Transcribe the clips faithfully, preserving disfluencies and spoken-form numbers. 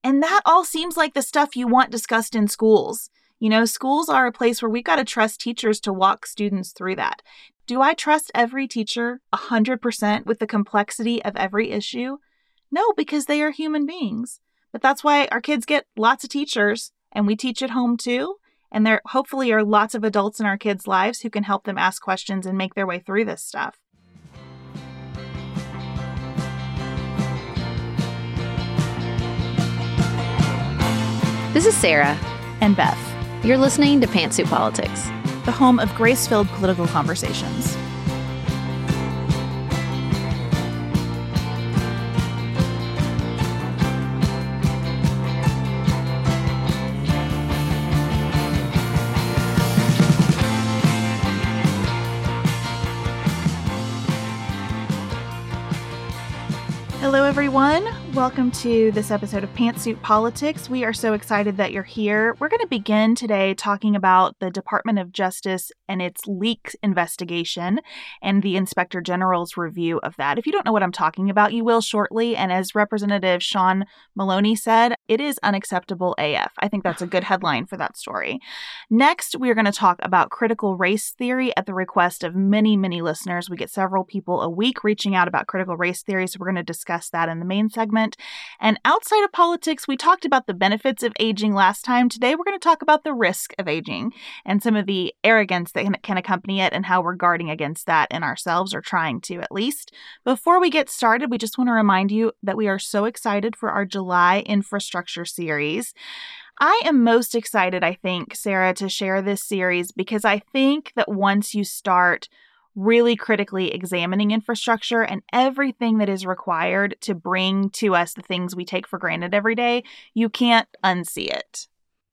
And that all seems like the stuff you want discussed in schools. You know, schools are a place where we've got to trust teachers to walk students through that. Do I trust every teacher one hundred percent with the complexity of every issue? No, because they are human beings. But that's why our kids get lots of teachers, and we teach at home too. And there hopefully are lots of adults in our kids' lives who can help them ask questions and make their way through this stuff. This is Sarah. And Beth. You're listening to Pantsuit Politics, the home of grace-filled political conversations. Hello, everyone. Welcome to this episode of Pantsuit Politics. We are so excited that you're here. We're going to begin today talking about the Department of Justice and its leak investigation and the Inspector General's review of that. If you don't know what I'm talking about, you will shortly. And as Representative Sean Maloney said, it is unacceptable A F. I think that's a good headline for that story. Next, we are going to talk about critical race theory at the request of many, many listeners. We get several people a week reaching out about critical race theory, so we're going to discuss that in the main segment. And outside of politics, we talked about the benefits of aging last time. Today, we're going to talk about the risk of aging and some of the arrogance that can, can accompany it and how we're guarding against that in ourselves, or trying to at least. Before we get started, we just want to remind you that we are so excited for our July infrastructure series. I am most excited, I think, Sarah, to share this series because I think that once you start really critically examining infrastructure and everything that is required to bring to us the things we take for granted every day, you can't unsee it.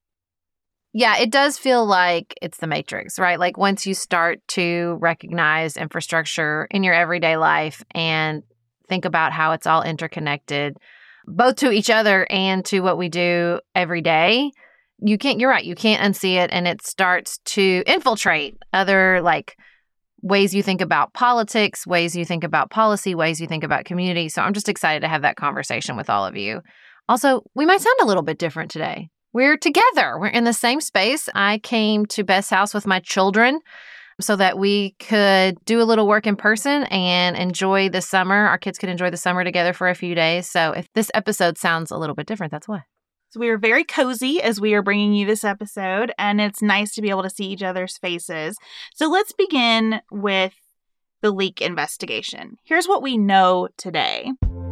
Yeah, it does feel like it's the Matrix, right? Like once you start to recognize infrastructure in your everyday life and think about how it's all interconnected, both to each other and to what we do every day, you can't, you're right, you can't unsee it. And it starts to infiltrate other like ways you think about politics, ways you think about policy, ways you think about community. So I'm just excited to have that conversation with all of you. Also, we might sound a little bit different today. We're together. We're in the same space. I came to Beth's house with my children so that we could do a little work in person and enjoy the summer. Our kids could enjoy the summer together for a few days. So if this episode sounds a little bit different, that's why. So we are very cozy as we are bringing you this episode, and it's nice to be able to see each other's faces. So let's begin with the leak investigation. Here's what we know today.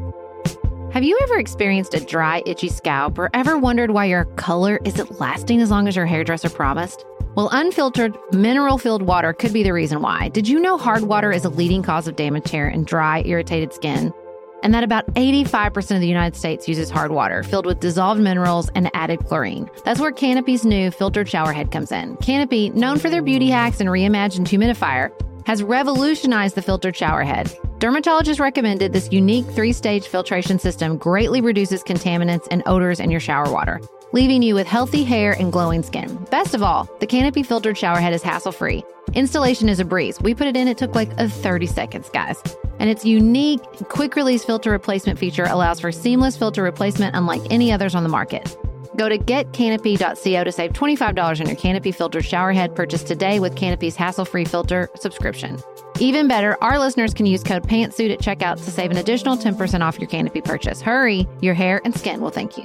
Have you ever experienced a dry, itchy scalp or ever wondered why your color isn't lasting as long as your hairdresser promised? Well, unfiltered, mineral-filled water could be the reason why. Did you know hard water is a leading cause of damaged hair and dry, irritated skin? And that about eighty-five percent of the United States uses hard water filled with dissolved minerals and added chlorine. That's where Canopy's new filtered shower head comes in. Canopy, known for their beauty hacks and reimagined humidifier, has revolutionized the filtered shower head. Dermatologists recommended this unique three-stage filtration system greatly reduces contaminants and odors in your shower water, leaving you with healthy hair and glowing skin. Best of all, the Canopy filtered shower head is hassle-free. Installation is a breeze. We put it in, it took like a thirty seconds, guys. And its unique quick-release filter replacement feature allows for seamless filter replacement unlike any others on the market. Go to get canopy dot co to save twenty-five dollars on your Canopy filtered shower head purchase today with Canopy's hassle-free filter subscription. Even better, our listeners can use code PANTSUIT at checkout to save an additional ten percent off your Canopy purchase. Hurry, your hair and skin will thank you.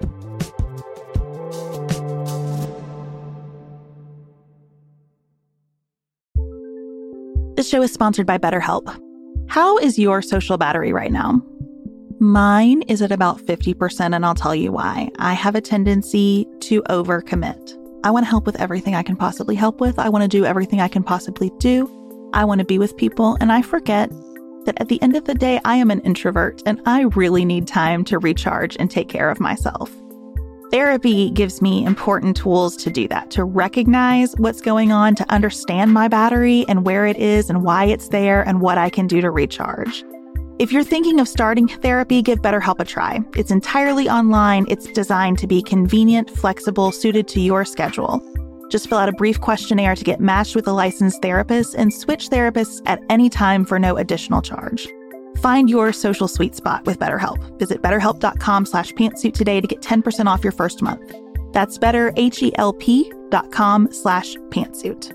This show is sponsored by BetterHelp. How is your social battery right now? Mine is at about fifty percent, and I'll tell you why. I have a tendency to overcommit. I want to help with everything I can possibly help with. I want to do everything I can possibly do. I want to be with people, and I forget that at the end of the day, I am an introvert, and I really need time to recharge and take care of myself. Therapy gives me important tools to do that, to recognize what's going on, to understand my battery and where it is and why it's there and what I can do to recharge. If you're thinking of starting therapy, give BetterHelp a try. It's entirely online. It's designed to be convenient, flexible, suited to your schedule. Just fill out a brief questionnaire to get matched with a licensed therapist and switch therapists at any time for no additional charge. Find your social sweet spot with BetterHelp. Visit betterhelp.com slash pantsuit today to get ten percent off your first month. That's betterhelp.com slash pantsuit.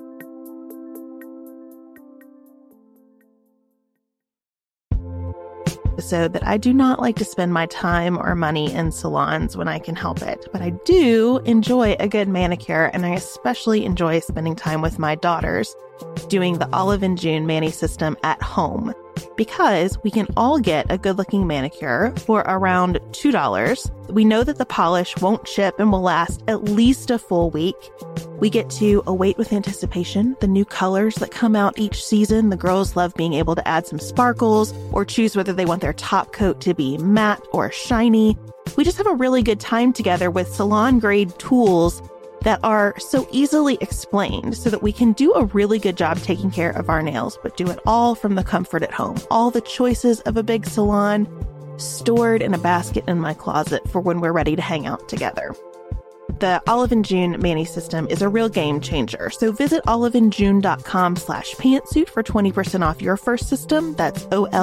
Episode that I do not like to spend my time or money in salons when I can help it, but I do enjoy a good manicure, and I especially enjoy spending time with my daughters doing the Olive and June Mani system at home, because we can all get a good-looking manicure for around two dollars. We know that the polish won't chip and will last at least a full week. We get to await with anticipation the new colors that come out each season. The girls love being able to add some sparkles or choose whether they want their top coat to be matte or shiny. We just have a really good time together with salon-grade tools that are so easily explained so that we can do a really good job taking care of our nails, but do it all from the comfort at home. All the choices of a big salon stored in a basket in my closet for when we're ready to hang out together. The Olive and June Mani system is a real game changer. So visit oliveandjune.com slash pantsuit for twenty percent off your first system. That's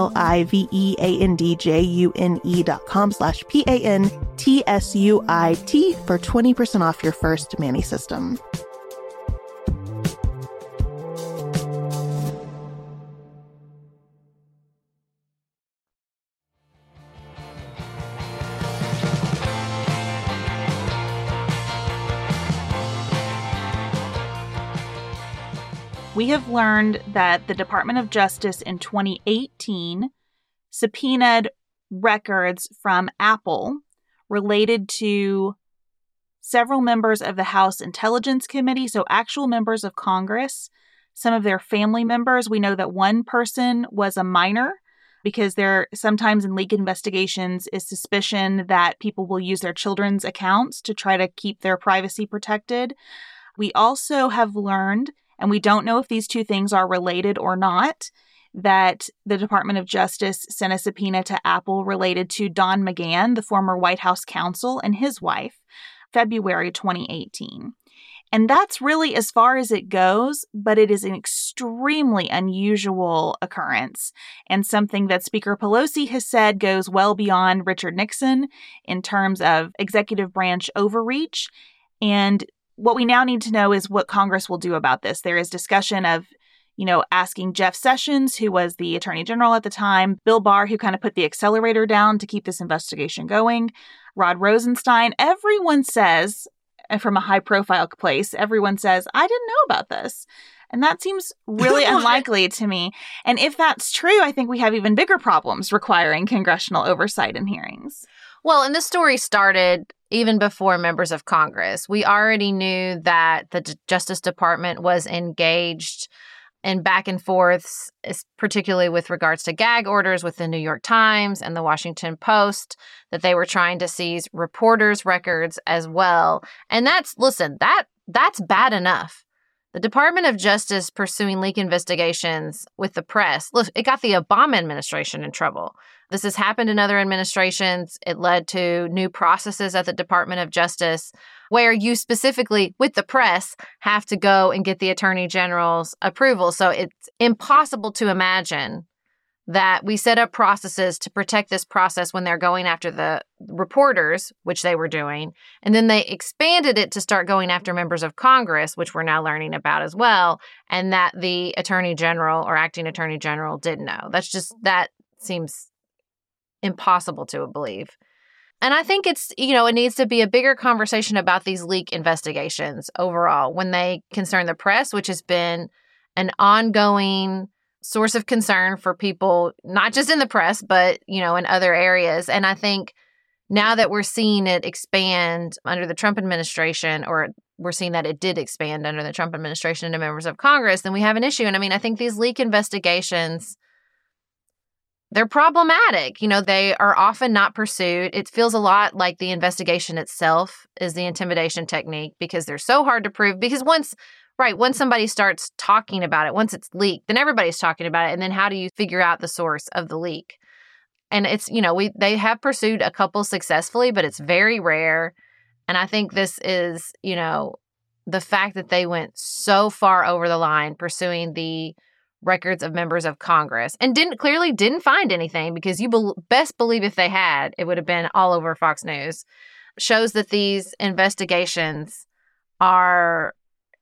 O-L-I-V-E-A-N-D-J-U-N-E dot com slash P-A-N-T-S-U-I-T for twenty percent off your first Mani system. We have learned that the Department of Justice in twenty eighteen subpoenaed records from Apple related to several members of the House Intelligence Committee, so actual members of Congress, some of their family members. We know that one person was a minor, because there sometimes in leak investigations is suspicion that people will use their children's accounts to try to keep their privacy protected. We also have learned, and we don't know if these two things are related or not, that the Department of Justice sent a subpoena to Apple related to Don McGahn, the former White House counsel, and his wife, February twenty eighteen. And that's really as far as it goes, but it is an extremely unusual occurrence and something that Speaker Pelosi has said goes well beyond Richard Nixon in terms of executive branch overreach. And what we now need to know is what Congress will do about this. There is discussion of, you know, asking Jeff Sessions, who was the Attorney General at the time, Bill Barr, who kind of put the accelerator down to keep this investigation going, Rod Rosenstein. Everyone says, and from a high-profile place, everyone says, I didn't know about this. And that seems really unlikely to me. And if that's true, I think we have even bigger problems requiring congressional oversight and hearings. Well, and this story started even before members of Congress. We already knew that the D- Justice Department was engaged in back and forths, particularly with regards to gag orders with the New York Times and the Washington Post, that they were trying to seize reporters' records as well. And that's, listen, that that's bad enough. The Department of Justice pursuing leak investigations with the press, look, it got the Obama administration in trouble. This has happened in other administrations. It led to new processes at the Department of Justice where you specifically, with the press, have to go and get the Attorney General's approval. So it's impossible to imagine that we set up processes to protect this process when they're going after the reporters, which they were doing. And then they expanded it to start going after members of Congress, which we're now learning about as well, and that the Attorney General or acting Attorney General didn't know. That's just, that seems impossible to believe. And I think it's, you know, it needs to be a bigger conversation about these leak investigations overall when they concern the press, which has been an ongoing source of concern for people, not just in the press, but, you know, in other areas. And I think now that we're seeing it expand under the Trump administration, or we're seeing that it did expand under the Trump administration into members of Congress, then we have an issue. And I mean, I think these leak investigations, they're problematic. You know, they are often not pursued. It feels a lot like the investigation itself is the intimidation technique because they're so hard to prove. Because once, right, once somebody starts talking about it, once it's leaked, then everybody's talking about it. And then how do you figure out the source of the leak? And it's, you know, we they have pursued a couple successfully, but it's very rare. And I think this is, you know, the fact that they went so far over the line pursuing the records of members of Congress and didn't clearly didn't find anything, because you be- best believe if they had, it would have been all over Fox News, shows that these investigations are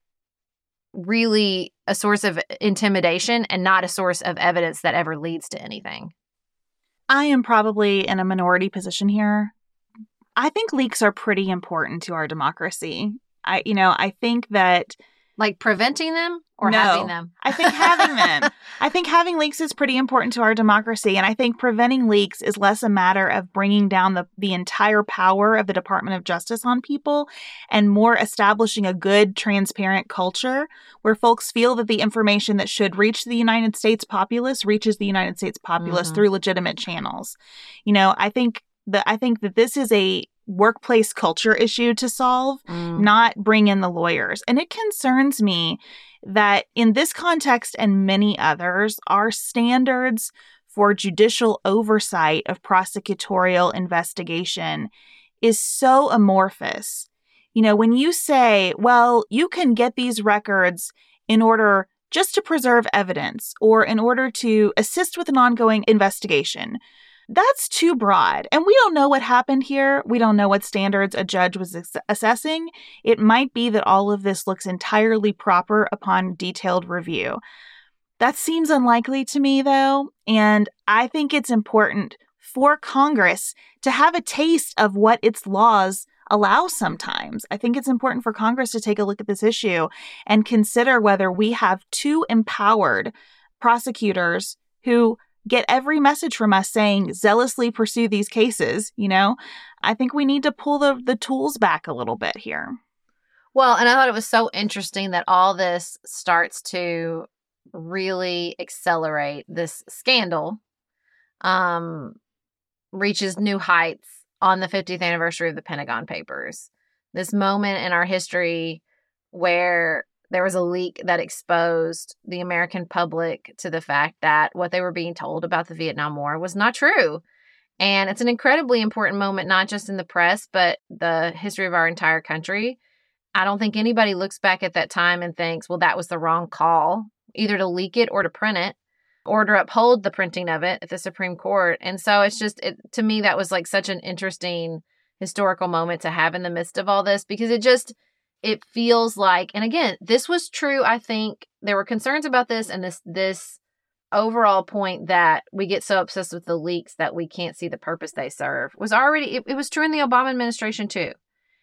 really a source of intimidation and not a source of evidence that ever leads to anything. I am probably in a minority position here. I think leaks are pretty important to our democracy. I, you know, I think that... Like preventing them or no, having them? I think having them. I think having leaks is pretty important to our democracy. And I think preventing leaks is less a matter of bringing down the, the entire power of the Department of Justice on people and more establishing a good, transparent culture where folks feel that the information that should reach the United States populace reaches the United States populace mm-hmm. through legitimate channels. You know, I think that I think that this is a workplace culture issue to solve, mm. not bring in the lawyers. And it concerns me that in this context and many others, our standards for judicial oversight of prosecutorial investigation is so amorphous. You know, when you say, well, you can get these records in order just to preserve evidence or in order to assist with an ongoing investigation, that's too broad. And we don't know what happened here. We don't know what standards a judge was ass- assessing. It might be that all of this looks entirely proper upon detailed review. That seems unlikely to me, though. And I think it's important for Congress to have a taste of what its laws allow sometimes. I think it's important for Congress to take a look at this issue and consider whether we have too empowered prosecutors who get every message from us saying zealously pursue these cases. You know, I think we need to pull the, the tools back a little bit here. Well, and I thought it was so interesting that all this starts to really accelerate. This scandal um, reaches new heights on the fiftieth anniversary of the Pentagon Papers. This moment in our history where there was a leak that exposed the American public to the fact that what they were being told about the Vietnam War was not true. And it's an incredibly important moment, not just in the press, but the history of our entire country. I don't think anybody looks back at that time and thinks, well, that was the wrong call, either to leak it or to print it or to uphold the printing of it at the Supreme Court. And so it's just, it, to me, that was like such an interesting historical moment to have in the midst of all this, because it just... It feels like, and again, this was true. I think there were concerns about this and this this overall point that we get so obsessed with the leaks that we can't see the purpose they serve was already, it, it was true in the Obama administration too.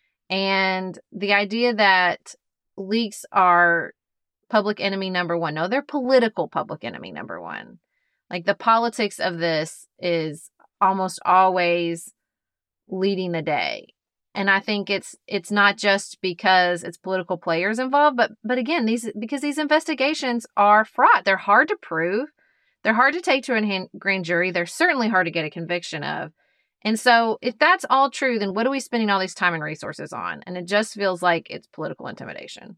And the idea that leaks are public enemy number one. No, they're political public enemy number one. Like the politics of this is almost always leading the day. And I think it's it's not just because it's political players involved, but but again, these because these investigations are fraught. They're hard to prove. They're hard to take to a grand jury. They're certainly hard to get a conviction of. And so if that's all true, then what are we spending all these time and resources on? And it just feels like it's political intimidation.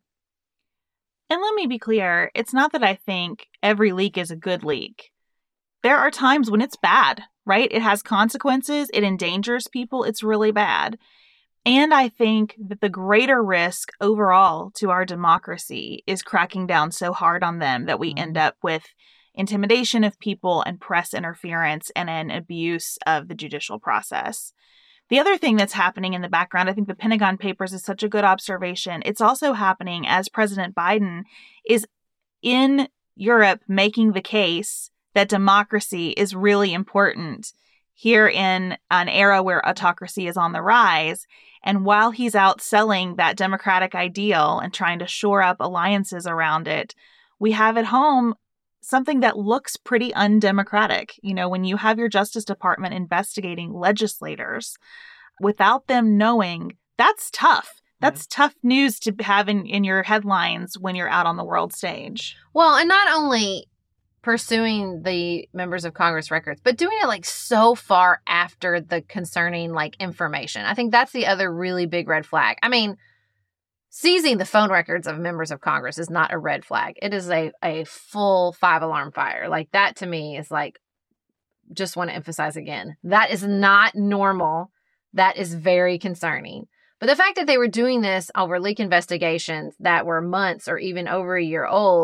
And let me be clear. It's not that I think every leak is a good leak. There are times when it's bad, right? It has consequences. It endangers people. It's really bad. And I think that the greater risk overall to our democracy is cracking down so hard on them that we mm-hmm. end up with intimidation of people and press interference and an abuse of the judicial process. The other thing that's happening in the background, I think the Pentagon Papers is such a good observation. It's also happening as President Biden is in Europe making the case that democracy is really important here in an era where autocracy is on the rise. And while he's out selling that democratic ideal and trying to shore up alliances around it, we have at home something that looks pretty undemocratic. You know, when you have your Justice Department investigating legislators without them knowing, that's tough. That's yeah. tough news to have in, in your headlines when you're out on the world stage. Well, and not only pursuing the members of Congress records, but doing it like so far after the concerning like information. I think that's the other really big red flag. I mean, seizing the phone records of members of Congress is not a red flag. It is a, a full five alarm fire. Like that to me is like, just want to emphasize again, that is not normal. That is very concerning. But the fact that they were doing this over leak investigations that were months or even over a year old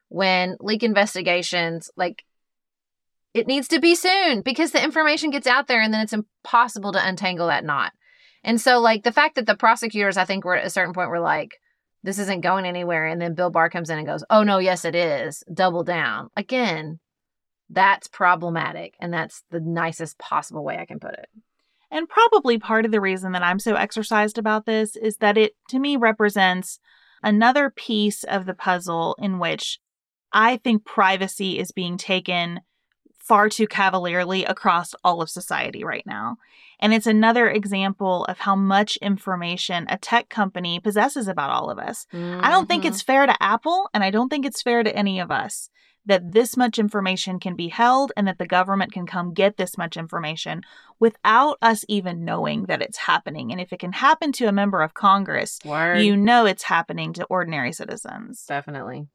when leak investigations, like, it needs to be soon because the information gets out there and then it's impossible to untangle that knot. And so, like, the fact that the prosecutors, I think, were at a certain point were like, this isn't going anywhere. And then Bill Barr comes in and goes, oh, no, yes, it is. Double down. Again, that's problematic. And that's the nicest possible way I can put it. And probably part of the reason that I'm so exercised about this is that it, to me, represents another piece of the puzzle in which I think privacy is being taken far too cavalierly across all of society right now. And it's another example of how much information a tech company possesses about all of us. Mm-hmm. I don't think it's fair to Apple, and I don't think it's fair to any of us that this much information can be held and that the government can come get this much information without us even knowing that it's happening. And if it can happen to a member of Congress, Word. you know it's happening to ordinary citizens. Definitely.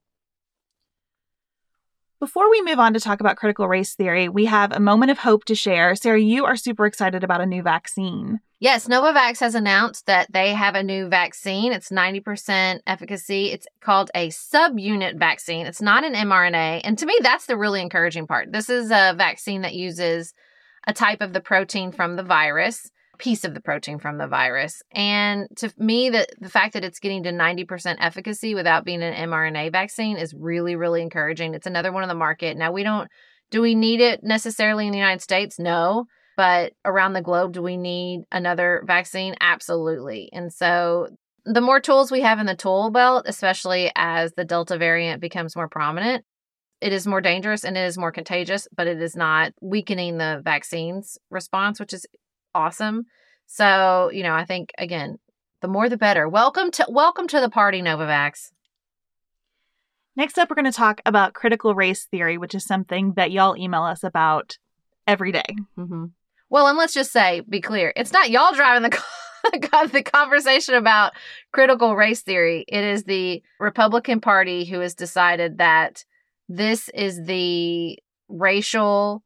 Before we move on to talk about critical race theory, we have a moment of hope to share. Sarah, you are super excited about a new vaccine. Yes, Novavax has announced that they have a new vaccine. It's ninety percent efficacy. It's called a subunit vaccine. It's not an mRNA. And to me, that's the really encouraging part. This is a vaccine that uses a type of the protein from the virus, piece of the protein from the virus. And to me, the, the fact that it's getting to ninety percent efficacy without being an mRNA vaccine is really, really encouraging. It's another one on the market. Now, we don't, do we need it necessarily in the United States? No. But around the globe, do we need another vaccine? Absolutely. And so the more tools we have in the tool belt, especially as the Delta variant becomes more prominent, it is more dangerous and it is more contagious, but it is not weakening the vaccine's response, which is awesome. So, you know, I think, again, the more the better. Welcome to welcome to the party, Novavax. Next up, we're going to talk about critical race theory, which is something that y'all email us about every day. Mm-hmm. Well, and let's just say, be clear, it's not y'all driving the the conversation about critical race theory. It is the Republican Party who has decided that this is the racial,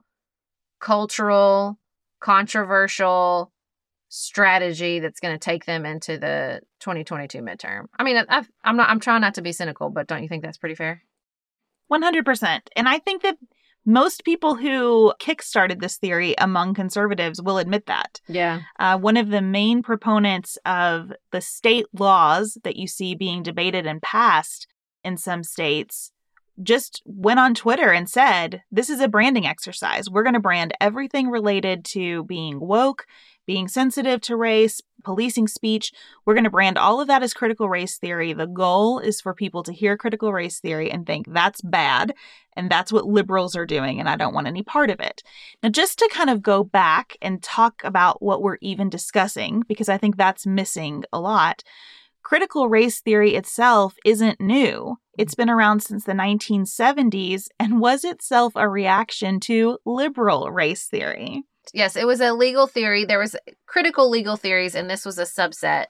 cultural, controversial strategy that's going to take them into the twenty twenty-two midterm. I mean, I've, I'm not. I'm trying not to be cynical, but don't you think that's pretty fair? one hundred percent. And I think that most people who kickstarted this theory among conservatives will admit that. Yeah. Uh, one of the main proponents of the state laws that you see being debated and passed in some states just went on Twitter and said, this is a branding exercise. We're going to brand everything related to being woke, being sensitive to race, policing speech. We're going to brand all of that as critical race theory. The goal is for people to hear critical race theory and think that's bad, and that's what liberals are doing, and I don't want any part of it. Now, just to kind of go back and talk about what we're even discussing, because I think that's missing a lot, critical race theory itself isn't new. It's been around since the nineteen seventies and was itself a reaction to liberal race theory. Yes, it was a legal theory. There was critical legal theories, and this was a subset.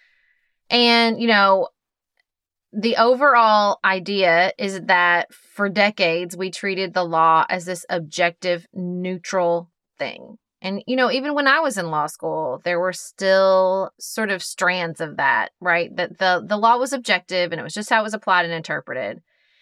And, you know, the overall idea is that for decades, we treated the law as this objective, neutral thing. And, you know, even when I was in law school, there were still sort of strands of that, right? That the, the law was objective and it was just how it was applied and interpreted.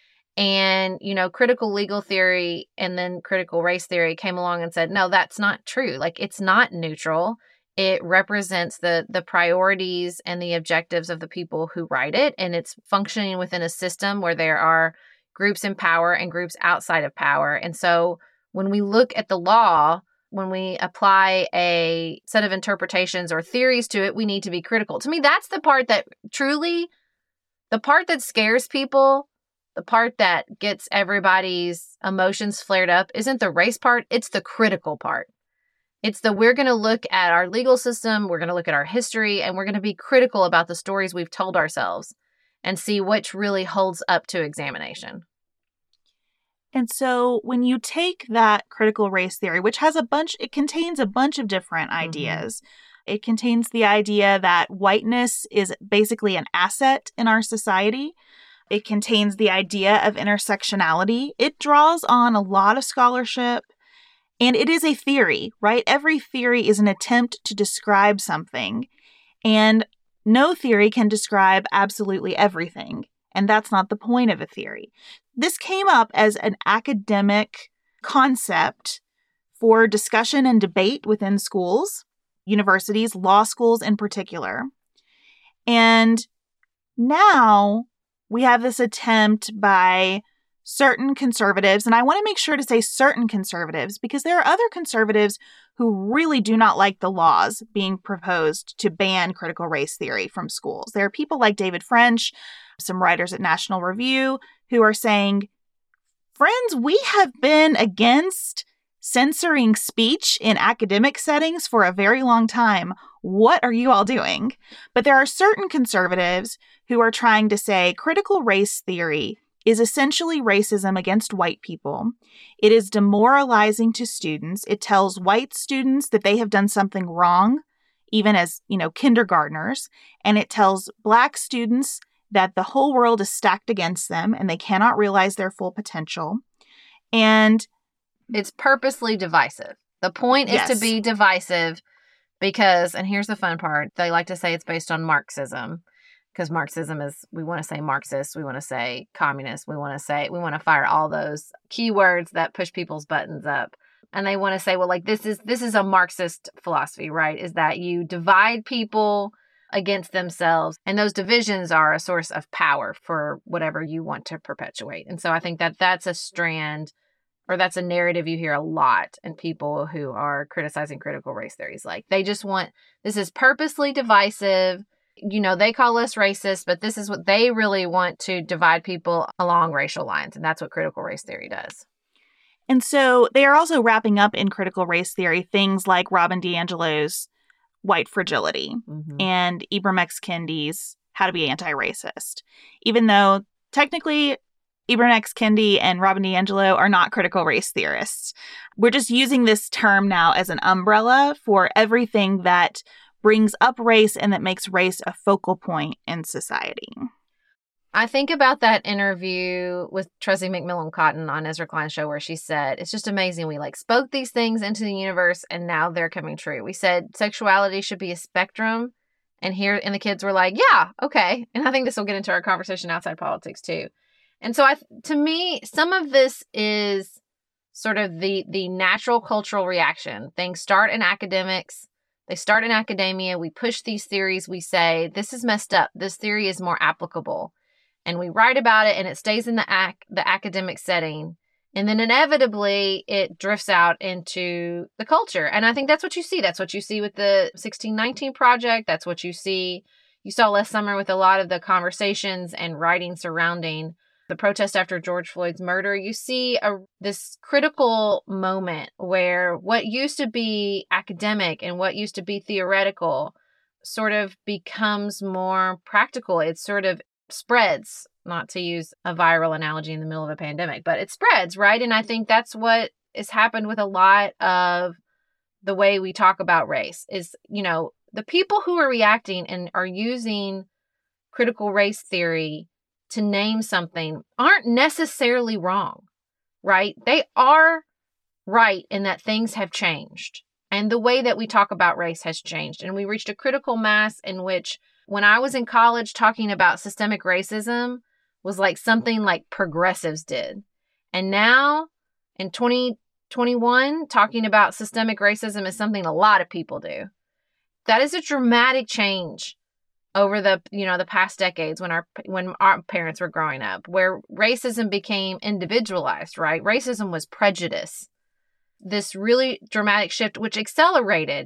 And, you know, critical legal theory and then critical race theory came along and said, no, that's not true. Like, it's not neutral. It represents the the priorities and the objectives of the people who write it. And it's functioning within a system where there are groups in power and groups outside of power. And so when we look at the law, when we apply a set of interpretations or theories to it, we need to be critical. To me, that's the part that truly, the part that scares people, the part that gets everybody's emotions flared up isn't the race part, it's the critical part. It's the we're going to look at our legal system, we're going to look at our history, and we're going to be critical about the stories we've told ourselves and see which really holds up to examination. And so when you take that critical race theory, which has a bunch, it contains a bunch of different ideas. Mm-hmm. It contains the idea that whiteness is basically an asset in our society. It contains the idea of intersectionality. It draws on a lot of scholarship, and it is a theory, right? Every theory is an attempt to describe something, and no theory can describe absolutely everything. And that's not the point of a theory. This came up as an academic concept for discussion and debate within schools, universities, law schools in particular. And now we have this attempt by certain conservatives, and I want to make sure to say certain conservatives because there are other conservatives who really do not like the laws being proposed to ban critical race theory from schools. There are people like David French, some writers at National Review, who are saying, friends, we have been against censoring speech in academic settings for a very long time. What are you all doing? But there are certain conservatives who are trying to say critical race theory is essentially racism against white people. It is demoralizing to students. It tells white students that they have done something wrong, even as, you know, kindergartners. And it tells Black students that the whole world is stacked against them and they cannot realize their full potential. And it's purposely divisive. The point is yes. to be divisive because, and here's the fun part, they like to say it's based on Marxism. Because Marxism is, we want to say Marxist, we want to say communist, we want to say, we want to fire all those keywords that push people's buttons up. And they want to say, well, like, this is, this is a Marxist philosophy, right? Is that you divide people against themselves. And those divisions are a source of power for whatever you want to perpetuate. And so I think that that's a strand, or that's a narrative you hear a lot in people who are criticizing critical race theories. Like, they just want, this is purposely divisive. You know, they call us racist, but this is what they really want to divide people along racial lines. And that's what critical race theory does. And so they are also wrapping up in critical race theory things like Robin DiAngelo's White Fragility mm-hmm. and Ibram X. Kendi's How to Be Anti-Racist. Even though technically Ibram X. Kendi and Robin DiAngelo are not critical race theorists. We're just using this term now as an umbrella for everything that brings up race and that makes race a focal point in society. I think about that interview with Tressie McMillan Cotton on Ezra Klein's show where she said, it's just amazing. We like spoke these things into the universe and now they're coming true. We said sexuality should be a spectrum. And here, and the kids were like, yeah, okay. And I think this will get into our conversation outside politics too. And so I, to me, some of this is sort of the, the natural cultural reaction. Things start in academics. They start in academia. We push these theories. We say, this is messed up. This theory is more applicable. And we write about it and it stays in the ac- the academic setting. And then inevitably it drifts out into the culture. And I think that's what you see. That's what you see with the sixteen nineteen Project. That's what you see. You saw last summer with a lot of the conversations and writing surrounding the protest after George Floyd's murder. You see a this critical moment where what used to be academic and what used to be theoretical sort of becomes more practical. It sort of spreads, not to use a viral analogy in the middle of a pandemic, but it spreads, right? And I think that's what has happened with a lot of the way we talk about race is, you know, the people who are reacting and are using critical race theory to name something aren't necessarily wrong, right? They are right in that things have changed and the way that we talk about race has changed. And we reached a critical mass in which when I was in college talking about systemic racism was like something like progressives did. And now in twenty twenty-one, talking about systemic racism is something a lot of people do. That is a dramatic change over the, you know, the past decades when our when our parents were growing up, where racism became individualized, right? Racism was prejudice. This really dramatic shift, which accelerated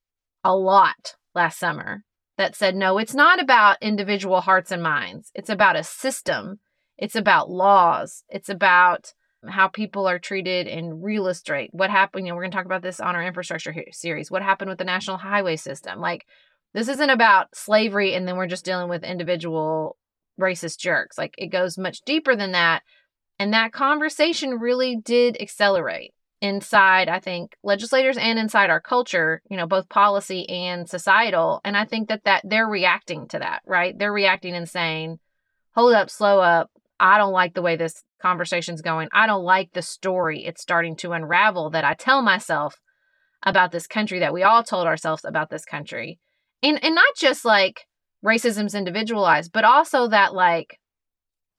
a lot last summer, that said, no, it's not about individual hearts and minds. It's about a system. It's about laws. It's about how people are treated in real estate. What happened, you know, we're going to talk about this on our infrastructure series. What happened with the national highway system? Like, this isn't about slavery and then we're just dealing with individual racist jerks. Like, it goes much deeper than that. And that conversation really did accelerate inside, I think, legislators and inside our culture, you know, both policy and societal. And I think that, that they're reacting to that, right? They're reacting and saying, hold up, slow up. I don't like the way this conversation's going. I don't like the story it's starting to unravel that I tell myself about this country, that we all told ourselves about this country. And and not just like racism's individualized, but also that like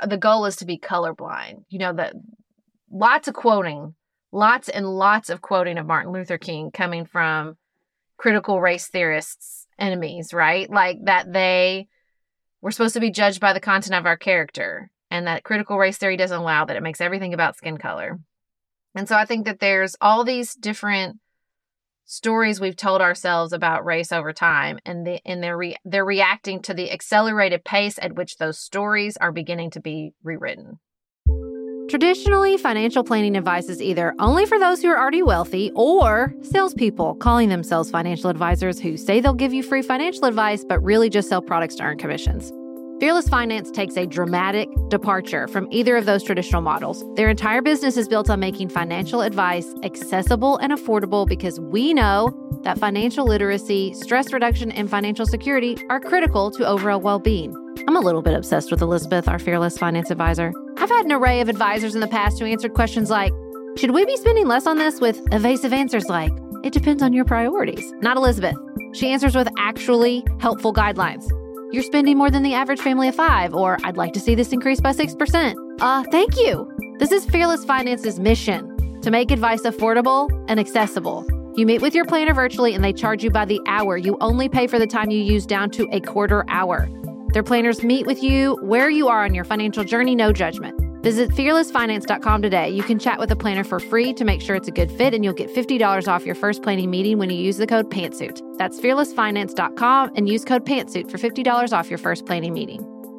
the goal is to be colorblind. You know, that lots of quoting, lots and lots of quoting of Martin Luther King coming from critical race theorists' enemies, right? Like that they were supposed to be judged by the content of our character, and that critical race theory doesn't allow that. It makes everything about skin color. And so I think that there's all these different stories we've told ourselves about race over time, and the, and they're re, they're reacting to the accelerated pace at which those stories are beginning to be rewritten. Traditionally, financial planning advice is either only for those who are already wealthy or salespeople calling themselves financial advisors who say they'll give you free financial advice but really just sell products to earn commissions. Fearless Finance takes a dramatic departure from either of those traditional models. Their entire business is built on making financial advice accessible and affordable because we know that financial literacy, stress reduction, and financial security are critical to overall well-being. I'm a little bit obsessed with Elizabeth, our Fearless Finance advisor. I've had an array of advisors in the past who answered questions like, should we be spending less on this, with evasive answers like, it depends on your priorities. Not Elizabeth. She answers with actually helpful guidelines. You're spending more than the average family of five, or I'd like to see this increase by six percent. Uh, thank you. This is Fearless Finance's mission, to make advice affordable and accessible. You meet with your planner virtually and they charge you by the hour. You only pay for the time you use down to a quarter hour. Their planners meet with you where you are on your financial journey, no judgment. Visit fearless finance dot com today. You can chat with a planner for free to make sure it's a good fit, and you'll get fifty dollars off your first planning meeting when you use the code PANTSUIT. That's fearless finance dot com and use code PANTSUIT for fifty dollars off your first planning meeting.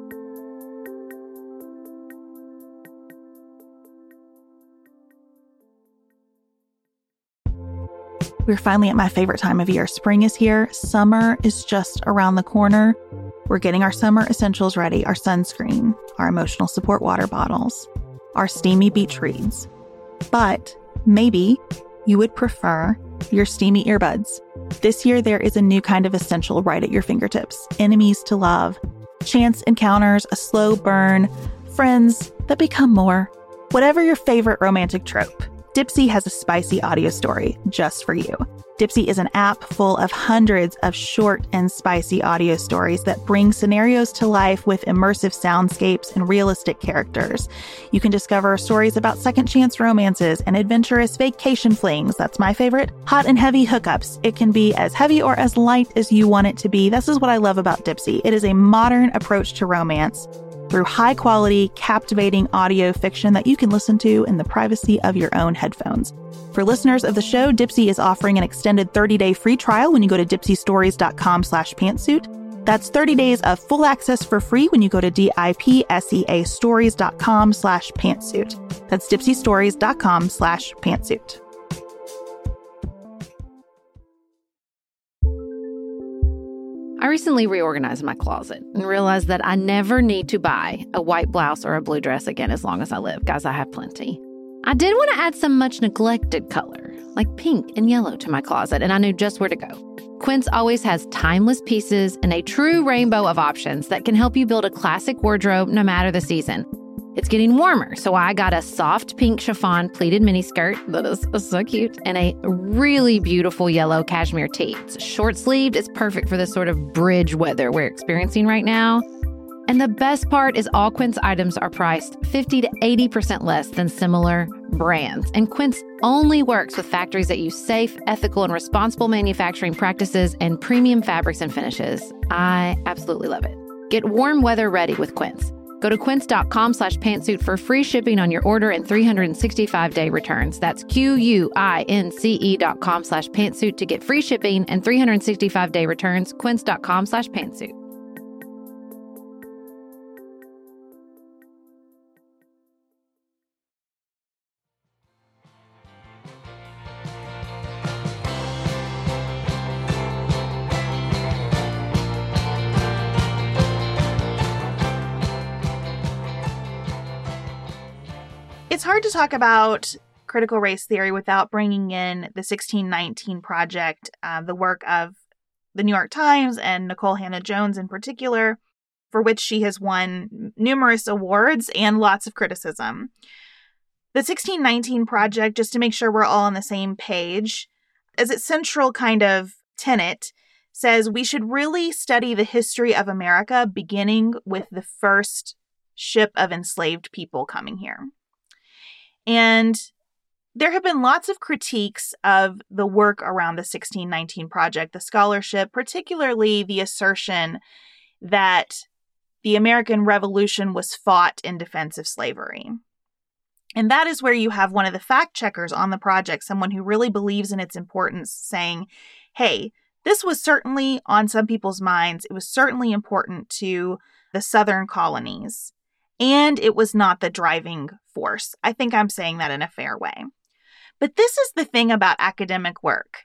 We're finally at my favorite time of year. Spring is here. Summer is just around the corner. We're getting our summer essentials ready, our sunscreen, our emotional support water bottles, our steamy beach reads. But maybe you would prefer your steamy earbuds. This year, there is a new kind of essential right at your fingertips. Enemies to love, chance encounters, a slow burn, friends that become more. Whatever your favorite romantic trope, Dipsea has a spicy audio story just for you. Dipsea is an app full of hundreds of short and spicy audio stories that bring scenarios to life with immersive soundscapes and realistic characters. You can discover stories about second chance romances and adventurous vacation flings. That's my favorite. Hot and heavy hookups. It can be as heavy or as light as you want it to be. This is what I love about Dipsea. It is a modern approach to romance through high-quality, captivating audio fiction that you can listen to in the privacy of your own headphones. For listeners of the show, Dipsea is offering an extended thirty-day free trial when you go to dipseastories.com slash pantsuit. That's thirty days of full access for free when you go to D-I-P-S-E-A stories.com slash pantsuit. That's dipseastories.com slash pantsuit. I recently reorganized my closet and realized that I never need to buy a white blouse or a blue dress again as long as I live. Guys, I have plenty. I did want to add some much neglected color, like pink and yellow, to my closet, and I knew just where to go. Quince always has timeless pieces and a true rainbow of options that can help you build a classic wardrobe no matter the season. It's getting warmer, so I got a soft pink chiffon pleated miniskirt that is so cute, and a really beautiful yellow cashmere tee. It's short-sleeved. It's perfect for this sort of bridge weather we're experiencing right now. And the best part is all Quince items are priced fifty to eighty percent less than similar brands. And Quince only works with factories that use safe, ethical, and responsible manufacturing practices and premium fabrics and finishes. I absolutely love it. Get warm weather ready with Quince. Go to quince.com slash pantsuit for free shipping on your order and three hundred sixty-five day returns. That's Q-U-I-N-C-E dot com slash pantsuit to get free shipping and three hundred sixty-five day returns. Quince.com slash pantsuit. It's hard to talk about critical race theory without bringing in the sixteen nineteen Project, uh, the work of the New York Times and Nikole Hannah-Jones in particular, for which she has won numerous awards and lots of criticism. The sixteen nineteen Project, just to make sure we're all on the same page, as its central kind of tenet, says we should really study the history of America beginning with the first ship of enslaved people coming here. And there have been lots of critiques of the work around the sixteen nineteen Project, the scholarship, particularly the assertion that the American Revolution was fought in defense of slavery. And that is where you have one of the fact checkers on the project, someone who really believes in its importance, saying, hey, this was certainly on some people's minds. It was certainly important to the Southern colonies, and it was not the driving force. I think I'm saying that in a fair way. But this is the thing about academic work.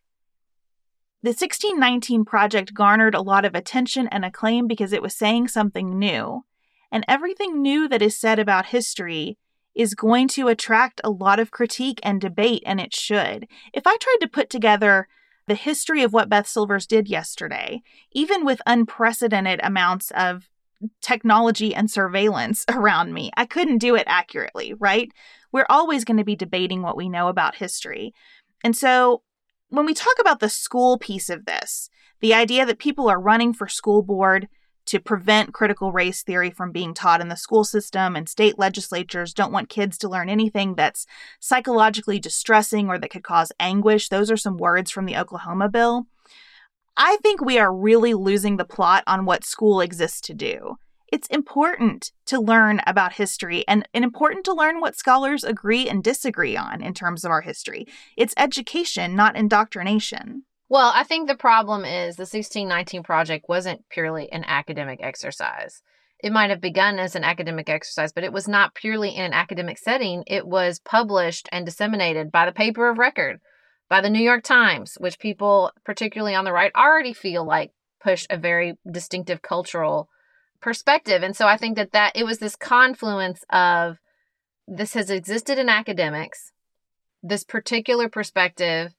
The sixteen nineteen Project garnered a lot of attention and acclaim because it was saying something new. And everything new that is said about history is going to attract a lot of critique and debate, and it should. If I tried to put together the history of what Beth Silvers did yesterday, even with unprecedented amounts of technology and surveillance around me, I couldn't do it accurately, right? We're always going to be debating what we know about history. And so when we talk about the school piece of this, the idea that people are running for school board to prevent critical race theory from being taught in the school system, and state legislatures don't want kids to learn anything that's psychologically distressing or that could cause anguish. Those are some words from the Oklahoma bill. I think we are really losing the plot on what school exists to do. It's important to learn about history and, and important to learn what scholars agree and disagree on in terms of our history. It's education, not indoctrination. Well, I think the problem is the sixteen nineteen Project wasn't purely an academic exercise. It might have begun as an academic exercise, but it was not purely in an academic setting. It was published and disseminated by the paper of record, by the New York Times, which people, particularly on the right, already feel like push a very distinctive cultural perspective. And so I think that, that it was this confluence of this has existed in academics. This particular perspective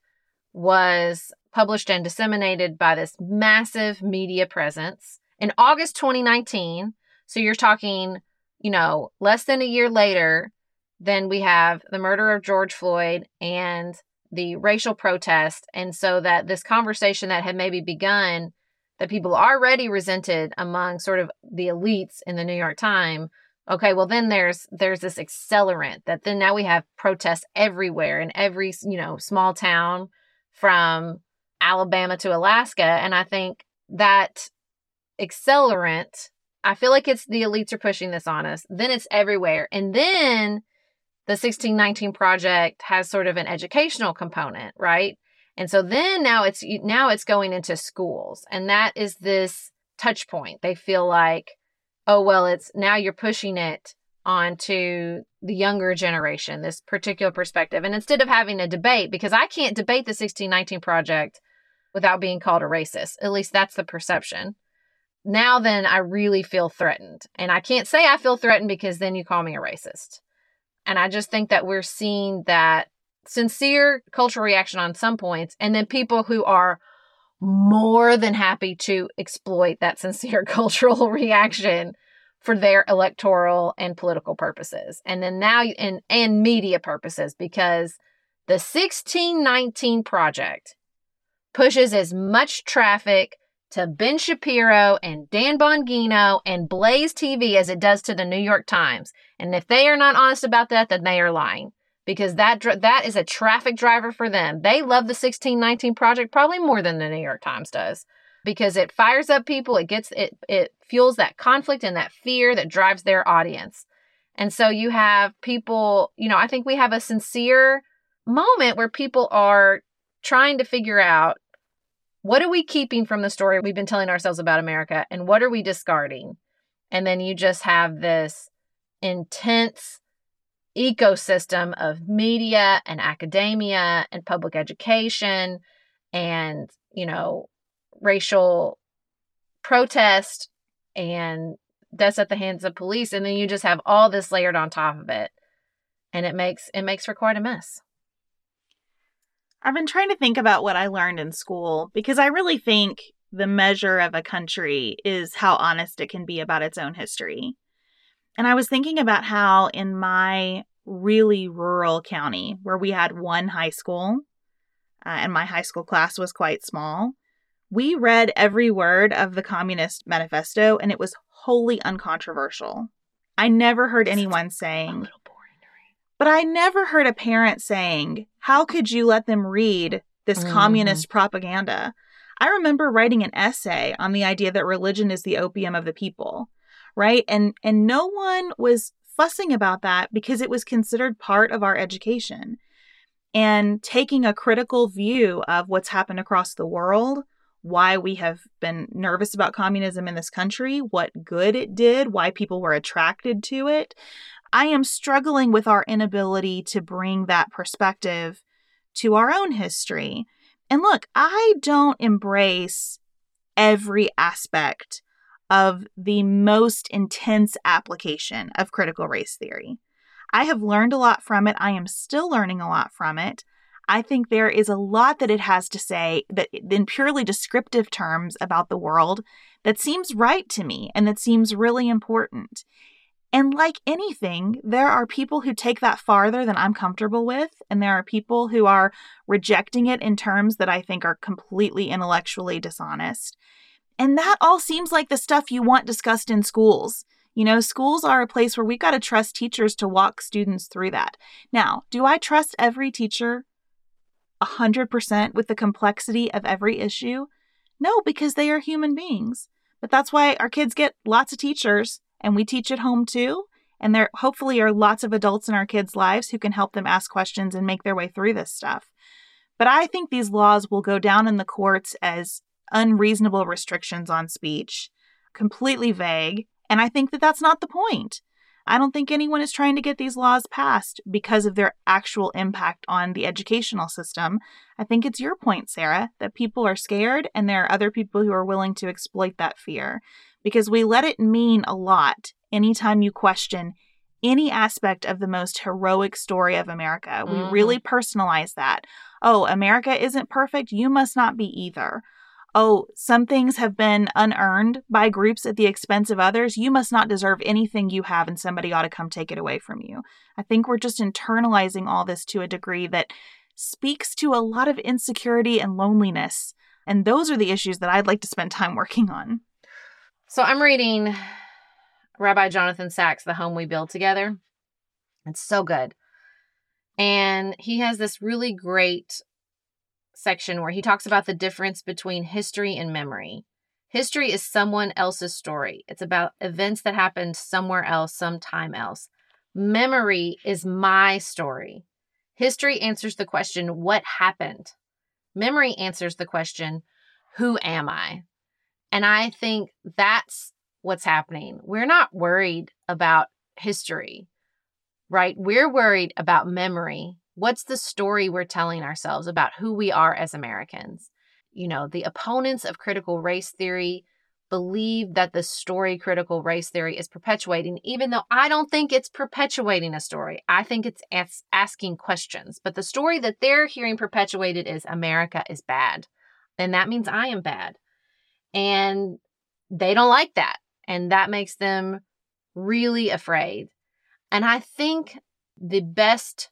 was published and disseminated by this massive media presence in August twenty nineteen. So you're talking, you know, less than a year later, then we have the murder of George Floyd and the racial protest. And so that this conversation that had maybe begun, that people already resented among sort of the elites in the New York Times. Okay, well, then there's there's this accelerant that then now we have protests everywhere in every, you know, small town from Alabama to Alaska. And I think that accelerant, I feel like it's the elites are pushing this on us. Then it's everywhere. And then the sixteen nineteen Project has sort of an educational component, right? And so then now it's now it's going into schools. And that is this touch point. They feel like, oh, well, it's now you're pushing it onto the younger generation, this particular perspective. And instead of having a debate, because I can't debate the sixteen nineteen Project without being called a racist, at least that's the perception. Now then I really feel threatened. And I can't say I feel threatened because then you call me a racist. And I just think that we're seeing that sincere cultural reaction on some points, and then people who are more than happy to exploit that sincere cultural reaction for their electoral and political purposes. And then now, and, and media purposes, because the sixteen nineteen Project pushes as much traffic to Ben Shapiro and Dan Bongino and Blaze T V as it does to the New York Times. And if they are not honest about that, then they are lying, because that that is a traffic driver for them. They love the sixteen nineteen Project probably more than the New York Times does, because it fires up people. It gets it it fuels that conflict and that fear that drives their audience. And so you have people, you know, I think we have a sincere moment where people are trying to figure out, what are we keeping from the story we've been telling ourselves about America, and what are we discarding? And then you just have this intense ecosystem of media and academia and public education and, you know, racial protest and deaths at the hands of police. And then you just have all this layered on top of it. And it makes it makes for quite a mess. I've been trying to think about what I learned in school, because I really think the measure of a country is how honest it can be about its own history. And I was thinking about how in my really rural county, where we had one high school, uh, and my high school class was quite small, we read every word of the Communist Manifesto, and it was wholly uncontroversial. I never heard anyone saying, but I never heard a parent saying, how could you let them read this mm-hmm. communist propaganda? I remember writing an essay on the idea that religion is the opium of the people, right? And and no one was fussing about that because it was considered part of our education. And taking a critical view of what's happened across the world, why we have been nervous about communism in this country, what good it did, why people were attracted to it. I am struggling with our inability to bring that perspective to our own history. And look, I don't embrace every aspect of the most intense application of critical race theory. I have learned a lot from it. I am still learning a lot from it. I think there is a lot that it has to say that in purely descriptive terms about the world that seems right to me and that seems really important. And like anything, there are people who take that farther than I'm comfortable with, and there are people who are rejecting it in terms that I think are completely intellectually dishonest. And that all seems like the stuff you want discussed in schools. You know, schools are a place where we've got to trust teachers to walk students through that. Now, do I trust every teacher one hundred percent with the complexity of every issue? No, because they are human beings. But that's why our kids get lots of teachers, and we teach at home too. And there hopefully are lots of adults in our kids' lives who can help them ask questions and make their way through this stuff. But I think these laws will go down in the courts as unreasonable restrictions on speech, completely vague. And I think that that's not the point. I don't think anyone is trying to get these laws passed because of their actual impact on the educational system. I think it's your point, Sarah, that people are scared and there are other people who are willing to exploit that fear because we let it mean a lot anytime you question any aspect of the most heroic story of America. We mm-hmm. really personalize that. Oh, America isn't perfect. You must not be either. Oh, some things have been unearned by groups at the expense of others. You must not deserve anything you have and somebody ought to come take it away from you. I think we're just internalizing all this to a degree that speaks to a lot of insecurity and loneliness. And those are the issues that I'd like to spend time working on. So I'm reading Rabbi Jonathan Sacks' The Home We Build Together. It's so good. And he has this really great section where he talks about the difference between history and memory. History is someone else's story. It's about events that happened somewhere else, sometime else. Memory is my story. History answers the question, what happened? Memory answers the question, who am I? And I think that's what's happening. We're not worried about history, right? We're worried about memory. What's the story we're telling ourselves about who we are as Americans? You know, the opponents of critical race theory believe that the story critical race theory is perpetuating, even though I don't think it's perpetuating a story. I think it's as- asking questions. But the story that they're hearing perpetuated is America is bad. And that means I am bad. And they don't like that. And that makes them really afraid. And I think the best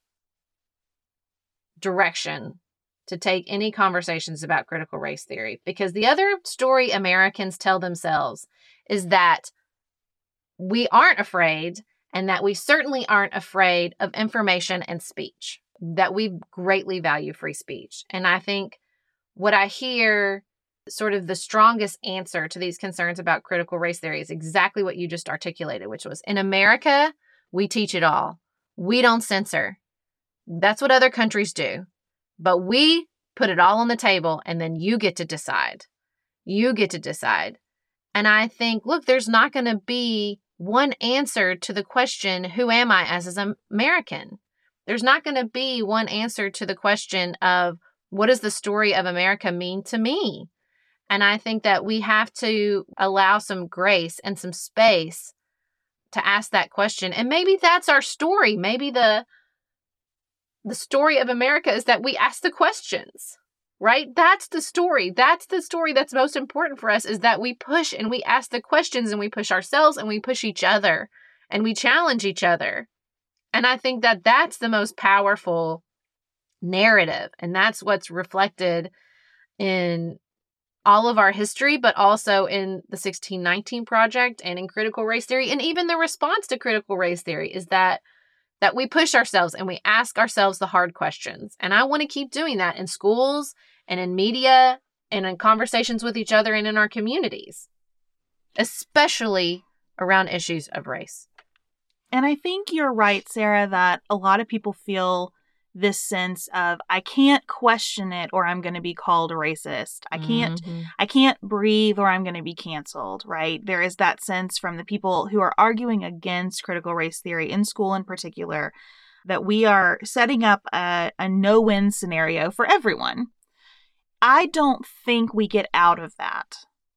direction to take any conversations about critical race theory, because the other story Americans tell themselves is that we aren't afraid and that we certainly aren't afraid of information and speech, that we greatly value free speech. And I think what I hear sort of the strongest answer to these concerns about critical race theory is exactly what you just articulated, which was in America, we teach it all. We don't censor. That's what other countries do. But we put it all on the table and then you get to decide. You get to decide. And I think, look, there's not going to be one answer to the question, who am I as an American? There's not going to be one answer to the question of what does the story of America mean to me? And I think that we have to allow some grace and some space to ask that question. And maybe that's our story. Maybe the The story of America is that we ask the questions, right? That's the story. That's the story that's most important for us, is that we push and we ask the questions and we push ourselves and we push each other and we challenge each other. And I think that that's the most powerful narrative. And that's what's reflected in all of our history, but also in the sixteen nineteen Project and in critical race theory, and even the response to critical race theory is that that we push ourselves and we ask ourselves the hard questions. And I want to keep doing that in schools and in media and in conversations with each other and in our communities, especially around issues of race. And I think you're right, Sarah, that a lot of people feel this sense of, I can't question it or I'm going to be called racist. I can't, mm-hmm. I can't breathe or I'm going to be canceled, right? There is that sense from the people who are arguing against critical race theory in school in particular, that we are setting up a, a no-win scenario for everyone. I don't think we get out of that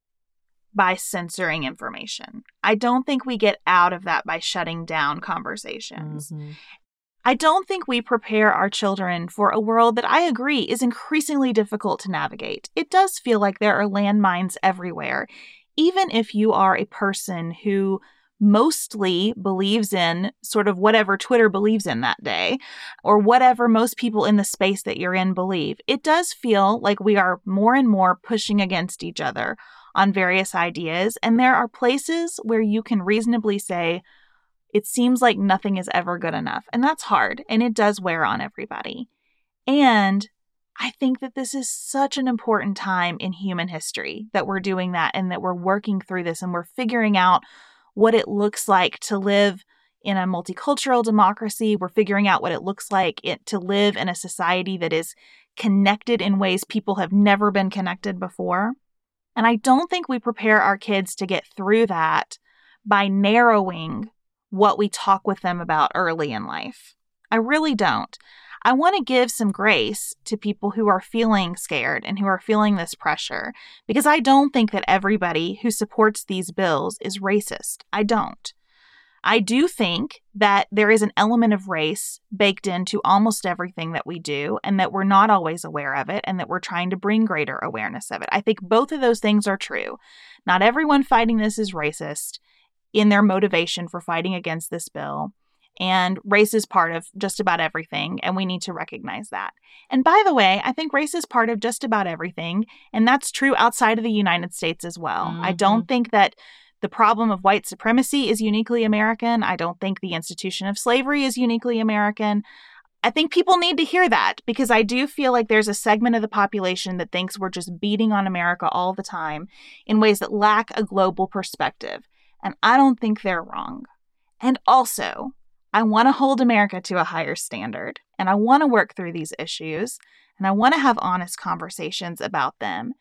by censoring information. I don't think we get out of that by shutting down conversations. Mm-hmm. I don't think we prepare our children for a world that I agree is increasingly difficult to navigate. It does feel like there are landmines everywhere, even if you are a person who mostly believes in sort of whatever Twitter believes in that day, or whatever most people in the space that you're in believe. It does feel like we are more and more pushing against each other on various ideas, and there are places where you can reasonably say, it seems like nothing is ever good enough. And that's hard. And it does wear on everybody. And I think that this is such an important time in human history that we're doing that and that we're working through this and we're figuring out what it looks like to live in a multicultural democracy. We're figuring out what it looks like it, to live in a society that is connected in ways people have never been connected before. And I don't think we prepare our kids to get through that by narrowing what we talk with them about early in life. I really don't. I want to give some grace to people who are feeling scared and who are feeling this pressure, because I don't think that everybody who supports these bills is racist. I don't. I do think that there is an element of race baked into almost everything that we do, and that we're not always aware of it, and that we're trying to bring greater awareness of it. I think both of those things are true. Not everyone fighting this is racist in their motivation for fighting against this bill. And race is part of just about everything, and we need to recognize that. And by the way, I think race is part of just about everything, and that's true outside of the United States as well. Mm-hmm. I don't think that the problem of white supremacy is uniquely American. I don't think the institution of slavery is uniquely American. I think people need to hear that, because I do feel like there's a segment of the population that thinks we're just beating on America all the time in ways that lack a global perspective. And I don't think they're wrong. And also, I want to hold America to a higher standard, and I want to work through these issues, and I want to have honest conversations about them.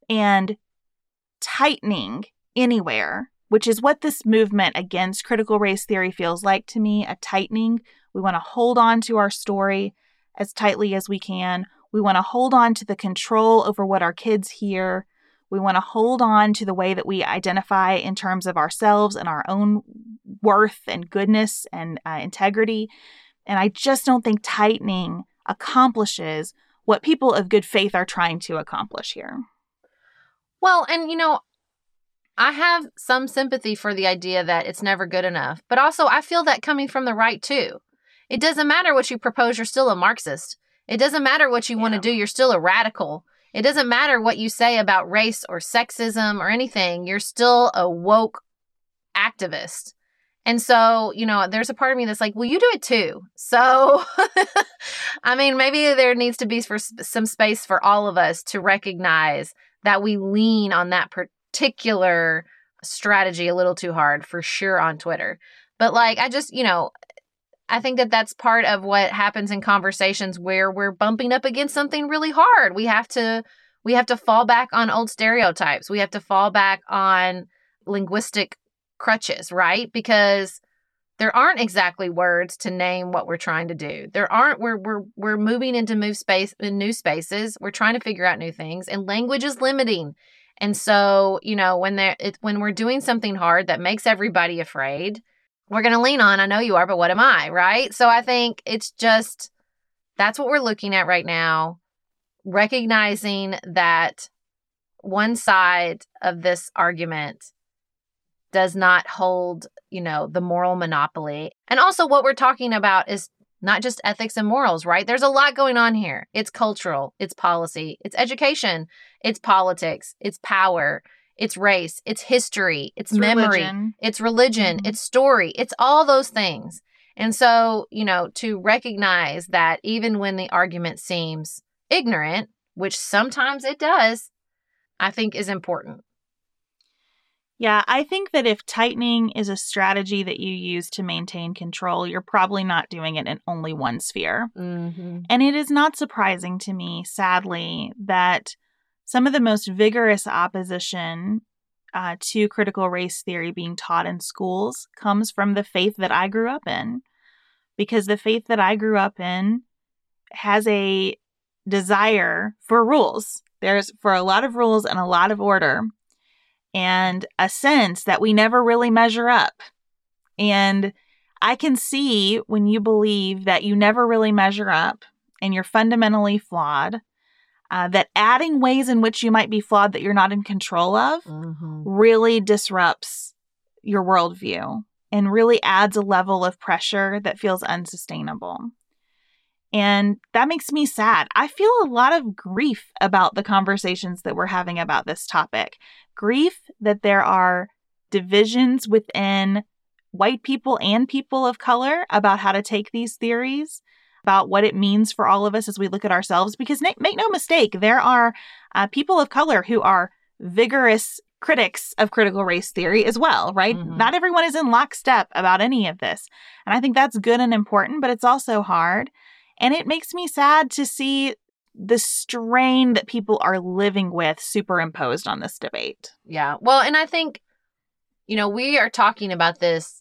And tightening anywhere, which is what this movement against critical race theory feels like to me, a tightening. We want to hold on to our story as tightly as we can. We want to hold on to the control over what our kids hear. We want to hold on to the way that we identify in terms of ourselves and our own worth and goodness and uh, integrity. And I just don't think tightening accomplishes what people of good faith are trying to accomplish here. Well, and you know, I have some sympathy for the idea that it's never good enough, but also I feel that coming from the right too. It doesn't matter what you propose, you're still a Marxist. It doesn't matter what you yeah. want to do, you're still a radical. It doesn't matter what you say about race or sexism or anything. You're still a woke activist. And so, you know, there's a part of me that's like, well, you do it too. So, I mean, maybe there needs to be for some space for all of us to recognize that we lean on that particular strategy a little too hard, for sure, on Twitter. But like, I just, you know, I think that that's part of what happens in conversations where we're bumping up against something really hard. We have to, we have to fall back on old stereotypes. We have to fall back on linguistic crutches, right? Because there aren't exactly words to name what we're trying to do. There aren't, we're, we're, we're moving into move space in new spaces. We're trying to figure out new things, and language is limiting. And so, you know, when there, it, when we're doing something hard that makes everybody afraid, we're going to lean on, I know you are, but what am I, right? So I think it's just, that's what we're looking at right now, recognizing that one side of this argument does not hold, you know, the moral monopoly. And also what we're talking about is not just ethics and morals, right? There's a lot going on here. It's cultural, it's policy, it's education, it's politics, it's power, it's race, it's history, it's, it's memory, religion. it's religion, mm-hmm. it's story, it's all those things. And so, you know, to recognize that even when the argument seems ignorant, which sometimes it does, I think is important. Yeah, I think that if tightening is a strategy that you use to maintain control, you're probably not doing it in only one sphere. Mm-hmm. And it is not surprising to me, sadly, that some of the most vigorous opposition uh, to critical race theory being taught in schools comes from the faith that I grew up in. Because the faith that I grew up in has a desire for rules. There's for a lot of rules and a lot of order. And a sense that we never really measure up. And I can see when you believe that you never really measure up and you're fundamentally flawed, uh, that adding ways in which you might be flawed that you're not in control of mm-hmm. really disrupts your worldview and really adds a level of pressure that feels unsustainable. And that makes me sad. I feel a lot of grief about the conversations that we're having about this topic. Grief that there are divisions within white people and people of color about how to take these theories, about what it means for all of us as we look at ourselves. Because make no mistake, there are uh, people of color who are vigorous critics of critical race theory as well, right? Mm-hmm. Not everyone is in lockstep about any of this. And I think that's good and important, but it's also hard. And it makes me sad to see the strain that people are living with superimposed on this debate. Yeah. Well, and I think, you know, we are talking about this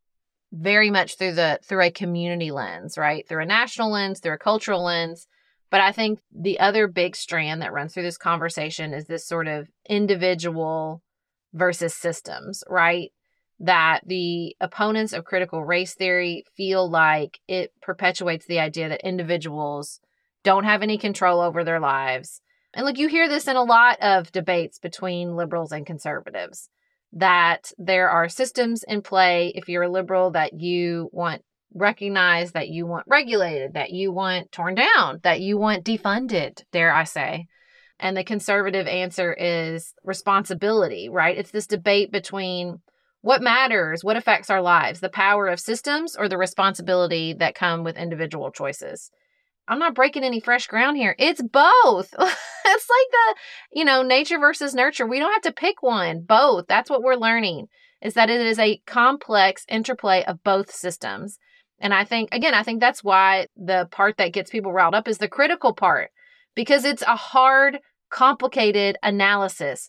very much through the through a community lens, right? Through a national lens, through a cultural lens. But I think the other big strand that runs through this conversation is this sort of individual versus systems, right? That the opponents of critical race theory feel like it perpetuates the idea that individuals don't have any control over their lives. And look, you hear this in a lot of debates between liberals and conservatives, that there are systems in play if you're a liberal that you want recognized, that you want regulated, that you want torn down, that you want defunded, dare I say. And the conservative answer is responsibility, right? It's this debate between what matters, what affects our lives, the power of systems or the responsibility that come with individual choices. I'm not breaking any fresh ground here. It's both. It's like the, you know, nature versus nurture. We don't have to pick one. Both. That's what we're learning, is that it is a complex interplay of both systems. And I think, again, I think that's why the part that gets people riled up is the critical part, because it's a hard, complicated analysis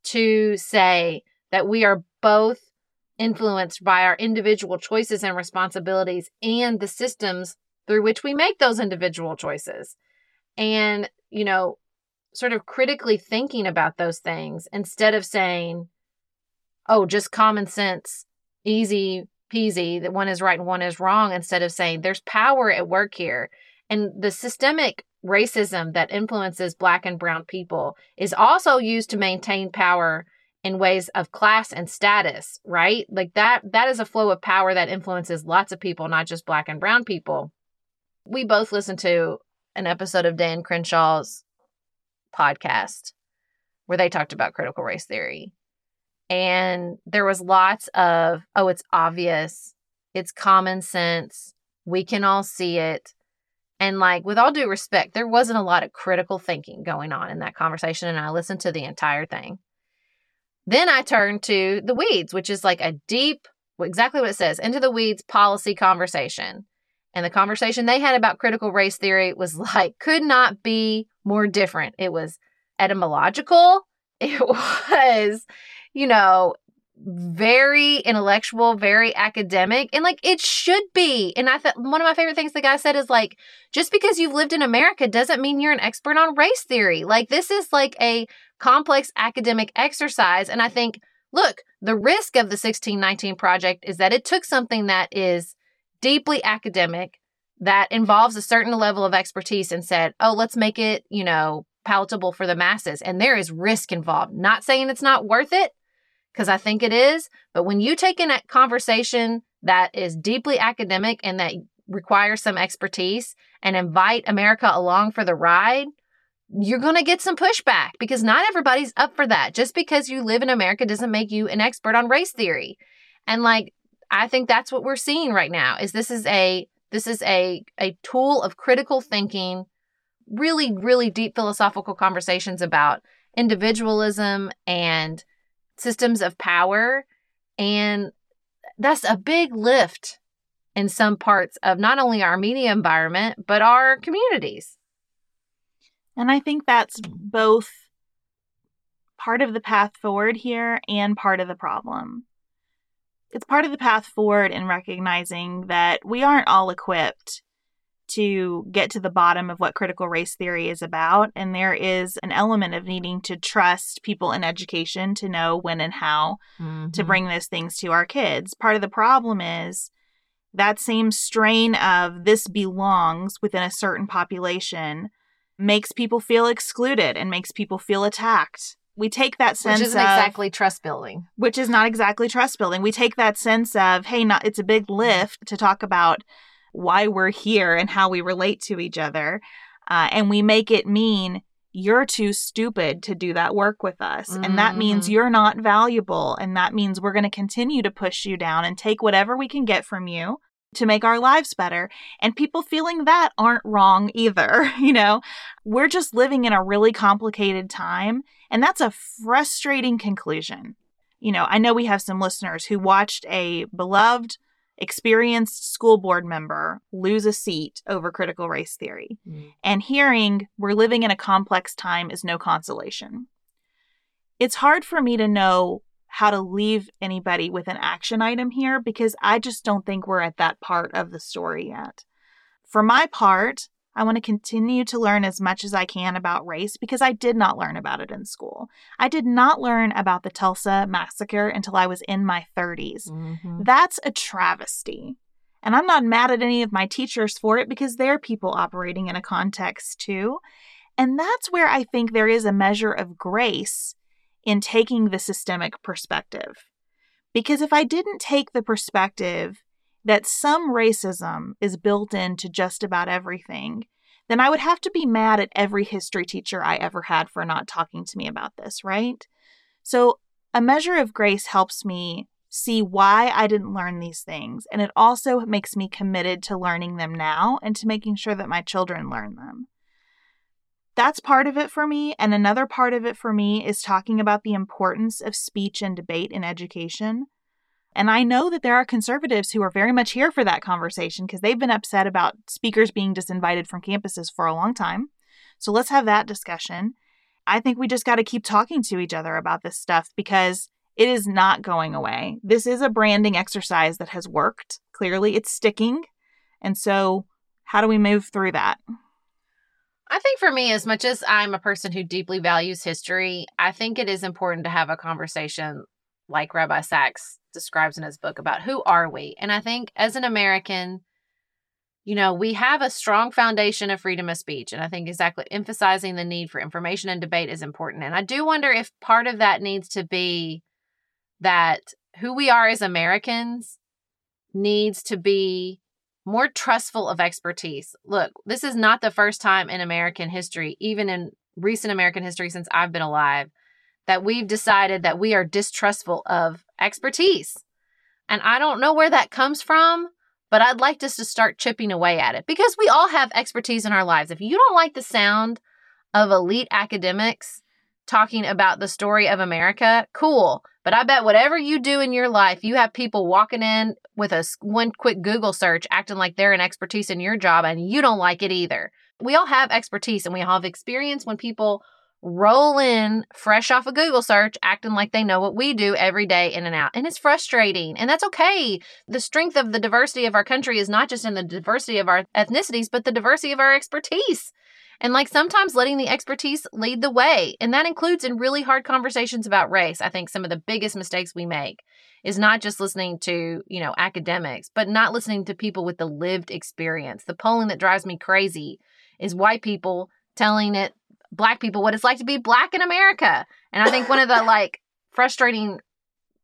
to say that we are both influenced by our individual choices and responsibilities and the systems through which we make those individual choices. And, you know, sort of critically thinking about those things instead of saying, oh, just common sense, easy peasy, that one is right and one is wrong, instead of saying there's power at work here. And the systemic racism that influences Black and brown people is also used to maintain power in ways of class and status, right? Like that, that is a flow of power that influences lots of people, not just Black and brown people. We both listened to an episode of Dan Crenshaw's podcast where they talked about critical race theory. And there was lots of, oh, it's obvious, it's common sense, we can all see it. And like, with all due respect, there wasn't a lot of critical thinking going on in that conversation, and I listened to the entire thing. Then I turned to The Weeds, which is like a deep, exactly what it says, into the weeds policy conversation. And the conversation they had about critical race theory was like, could not be more different. It was etymological. It was, you know, very intellectual, very academic, and like it should be. And I thought one of my favorite things the guy said is like, just because you've lived in America doesn't mean you're an expert on race theory. Like, this is like a complex academic exercise. And I think, look, the risk of the sixteen nineteen Project is that it took something that is deeply academic, that involves a certain level of expertise, and said, oh, let's make it, you know, palatable for the masses. And there is risk involved. Not saying it's not worth it, because I think it is. But when you take in a conversation that is deeply academic and that require some expertise and invite America along for the ride, you're going to get some pushback because not everybody's up for that. Just because you live in America doesn't make you an expert on race theory. And like, I think that's what we're seeing right now is this is a, this is a, a tool of critical thinking, really, really deep philosophical conversations about individualism and systems of power. And that's a big lift in some parts of not only our media environment, but our communities. And I think that's both part of the path forward here and part of the problem. It's part of the path forward in recognizing that we aren't all equipped to get to the bottom of what critical race theory is about. And there is an element of needing to trust people in education to know when and how mm-hmm. to bring those things to our kids. Part of the problem is that same strain of this belongs within a certain population makes people feel excluded and makes people feel attacked. We take that sense of... Which isn't of, exactly trust building. Which is not exactly trust building. We take that sense of, hey, not, it's a big lift to talk about why we're here and how we relate to each other. Uh, and we make it mean you're too stupid to do that work with us. Mm-hmm. And that means you're not valuable. And that means we're going to continue to push you down and take whatever we can get from you to make our lives better. And people feeling that aren't wrong either. You know, we're just living in a really complicated time. And that's a frustrating conclusion. You know, I know we have some listeners who watched a beloved, experienced school board member lose a seat over critical race theory. Mm. And hearing we're living in a complex time is no consolation. It's hard for me to know how to leave anybody with an action item here because I just don't think we're at that part of the story yet. For my part, I want to continue to learn as much as I can about race because I did not learn about it in school. I did not learn about the Tulsa massacre until I was in my thirties. Mm-hmm. That's a travesty. And I'm not mad at any of my teachers for it because they're people operating in a context too. And that's where I think there is a measure of grace in taking the systemic perspective. Because if I didn't take the perspective that some racism is built into just about everything, then I would have to be mad at every history teacher I ever had for not talking to me about this, right? So a measure of grace helps me see why I didn't learn these things. And it also makes me committed to learning them now and to making sure that my children learn them. That's part of it for me. And another part of it for me is talking about the importance of speech and debate in education. And I know that there are conservatives who are very much here for that conversation because they've been upset about speakers being disinvited from campuses for a long time. So let's have that discussion. I think we just got to keep talking to each other about this stuff because it is not going away. This is a branding exercise that has worked. Clearly, it's sticking. And so how do we move through that? I think for me, as much as I'm a person who deeply values history, I think it is important to have a conversation like Rabbi Sacks describes in his book about who are we? And I think as an American, you know, we have a strong foundation of freedom of speech. And I think exactly emphasizing the need for information and debate is important. And I do wonder if part of that needs to be that who we are as Americans needs to be more trustful of expertise. Look, this is not the first time in American history, even in recent American history since I've been alive, that we've decided that we are distrustful of expertise. And I don't know where that comes from, but I'd like us to start chipping away at it because we all have expertise in our lives. If you don't like the sound of elite academics talking about the story of America, cool. But I bet whatever you do in your life, you have people walking in with a one quick Google search acting like they're an expertise in your job and you don't like it either. We all have expertise and we all have experience when people roll in fresh off a Google search acting like they know what we do every day in and out. And it's frustrating. And that's okay. The strength of the diversity of our country is not just in the diversity of our ethnicities, but the diversity of our expertise. And like sometimes letting the expertise lead the way. And that includes in really hard conversations about race. I think some of the biggest mistakes we make is not just listening to, you know, academics, but not listening to people with the lived experience. The polling that drives me crazy is white people telling it, Black people, what it's like to be Black in America. And I think one of the like frustrating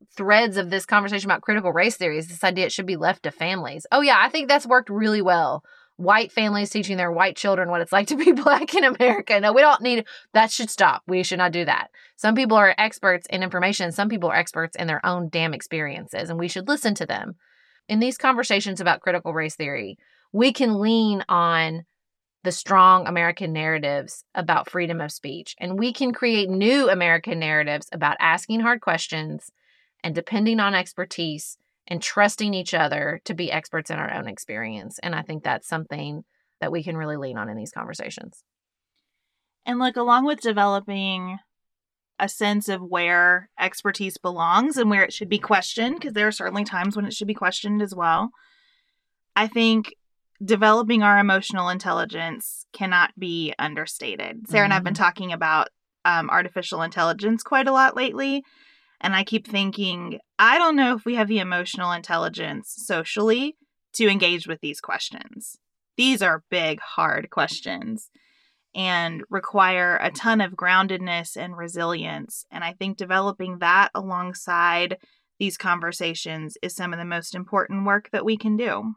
threads of this conversation about critical race theory is this idea it should be left to families. Oh, yeah, I think that's worked really well. White families teaching their white children what it's like to be Black in America. No, we don't need, that should stop. We should not do that. Some people are experts in information. Some people are experts in their own damn experiences, and we should listen to them. In these conversations about critical race theory, we can lean on the strong American narratives about freedom of speech. And we can create new American narratives about asking hard questions and depending on expertise and trusting each other to be experts in our own experience. And I think that's something that we can really lean on in these conversations. And look, along with developing a sense of where expertise belongs and where it should be questioned, because there are certainly times when it should be questioned as well, I think developing our emotional intelligence cannot be understated. Sarah mm-hmm. and I have been talking about um, artificial intelligence quite a lot lately. And I keep thinking, I don't know if we have the emotional intelligence socially to engage with these questions. These are big, hard questions and require a ton of groundedness and resilience. And I think developing that alongside these conversations is some of the most important work that we can do.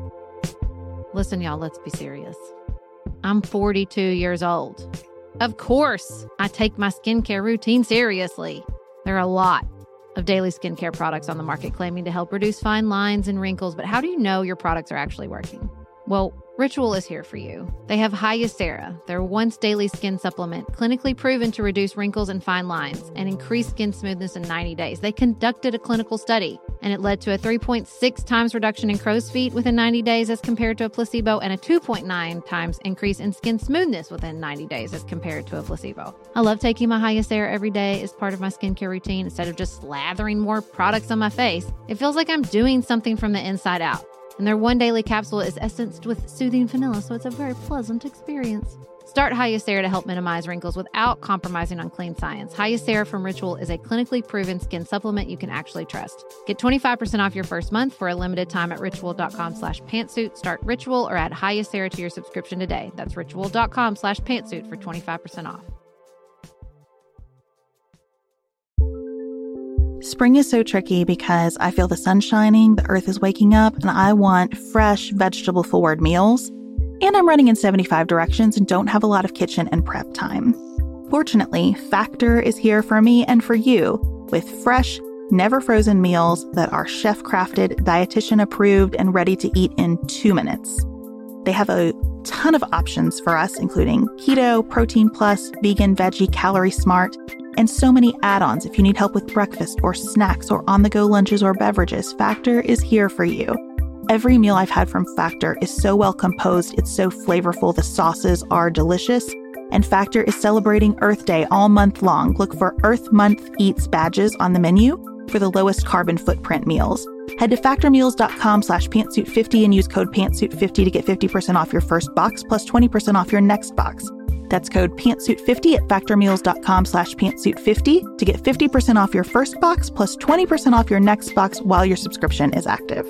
Listen, y'all, let's be serious. I'm forty-two years old. Of course, I take my skincare routine seriously. There are a lot of daily skincare products on the market claiming to help reduce fine lines and wrinkles, but how do you know your products are actually working? Well, Ritual is here for you. They have Hyacera, their once daily skin supplement, clinically proven to reduce wrinkles and fine lines and increase skin smoothness in ninety days. They conducted a clinical study, and it led to a three point six times reduction in crow's feet within ninety days as compared to a placebo, and a two point nine times increase in skin smoothness within ninety days as compared to a placebo. I love taking my Hyacera every day as part of my skincare routine instead of just slathering more products on my face. It feels like I'm doing something from the inside out. And their one daily capsule is essenced with soothing vanilla, so it's a very pleasant experience. Start Hyacera to help minimize wrinkles without compromising on clean science. Hyacera from Ritual is a clinically proven skin supplement you can actually trust. Get twenty-five percent off your first month for a limited time at ritual.com slash pantsuit. Start Ritual or add Hyacera to your subscription today. That's ritual.com slash pantsuit for twenty-five percent off. Spring is so tricky because I feel the sun shining, the earth is waking up, and I want fresh, vegetable-forward meals. And I'm running in seventy-five directions and don't have a lot of kitchen and prep time. Fortunately, Factor is here for me and for you with fresh, never-frozen meals that are chef-crafted, dietitian-approved, and ready to eat in two minutes. They have a ton of options for us, including keto, protein plus, vegan, veggie, calorie smart, and so many add-ons if you need help with breakfast or snacks or on-the-go lunches or beverages. Factor is here for you. Every meal I've had from Factor is so well composed, it's so flavorful, the sauces are delicious, and Factor is celebrating Earth Day all month long. Look for Earth Month Eats badges on the menu for the lowest carbon footprint meals. Head to factormeals.com slash pantsuit50 and use code pantsuit fifty to get fifty percent off your first box plus twenty percent off your next box. That's code pantsuit fifty at factormeals.com slash pantsuit50 to get fifty percent off your first box plus twenty percent off your next box while your subscription is active.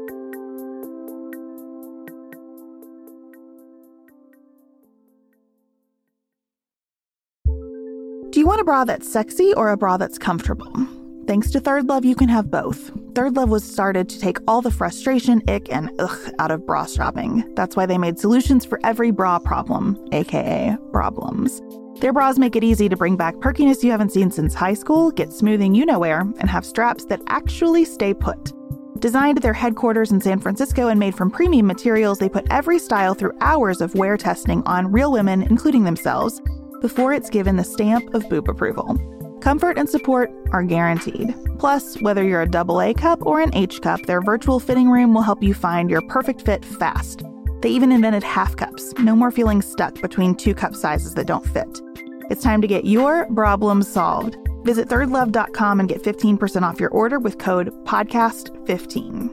Do you want a bra that's sexy or a bra that's comfortable? Thanks to Third Love, you can have both. Third Love was started to take all the frustration, ick, and ugh out of bra shopping. That's why they made solutions for every bra problem, aka problems. Their bras make it easy to bring back perkiness you haven't seen since high school, get smoothing you-know-where, and have straps that actually stay put. Designed at their headquarters in San Francisco and made from premium materials, they put every style through hours of wear testing on real women, including themselves, before it's given the stamp of boob approval. Comfort and support are guaranteed. Plus, whether you're a double A cup or an H cup, their virtual fitting room will help you find your perfect fit fast. They even invented half cups. No more feeling stuck between two cup sizes that don't fit. It's time to get your problems solved. Visit third love dot com and get fifteen percent off your order with code podcast fifteen.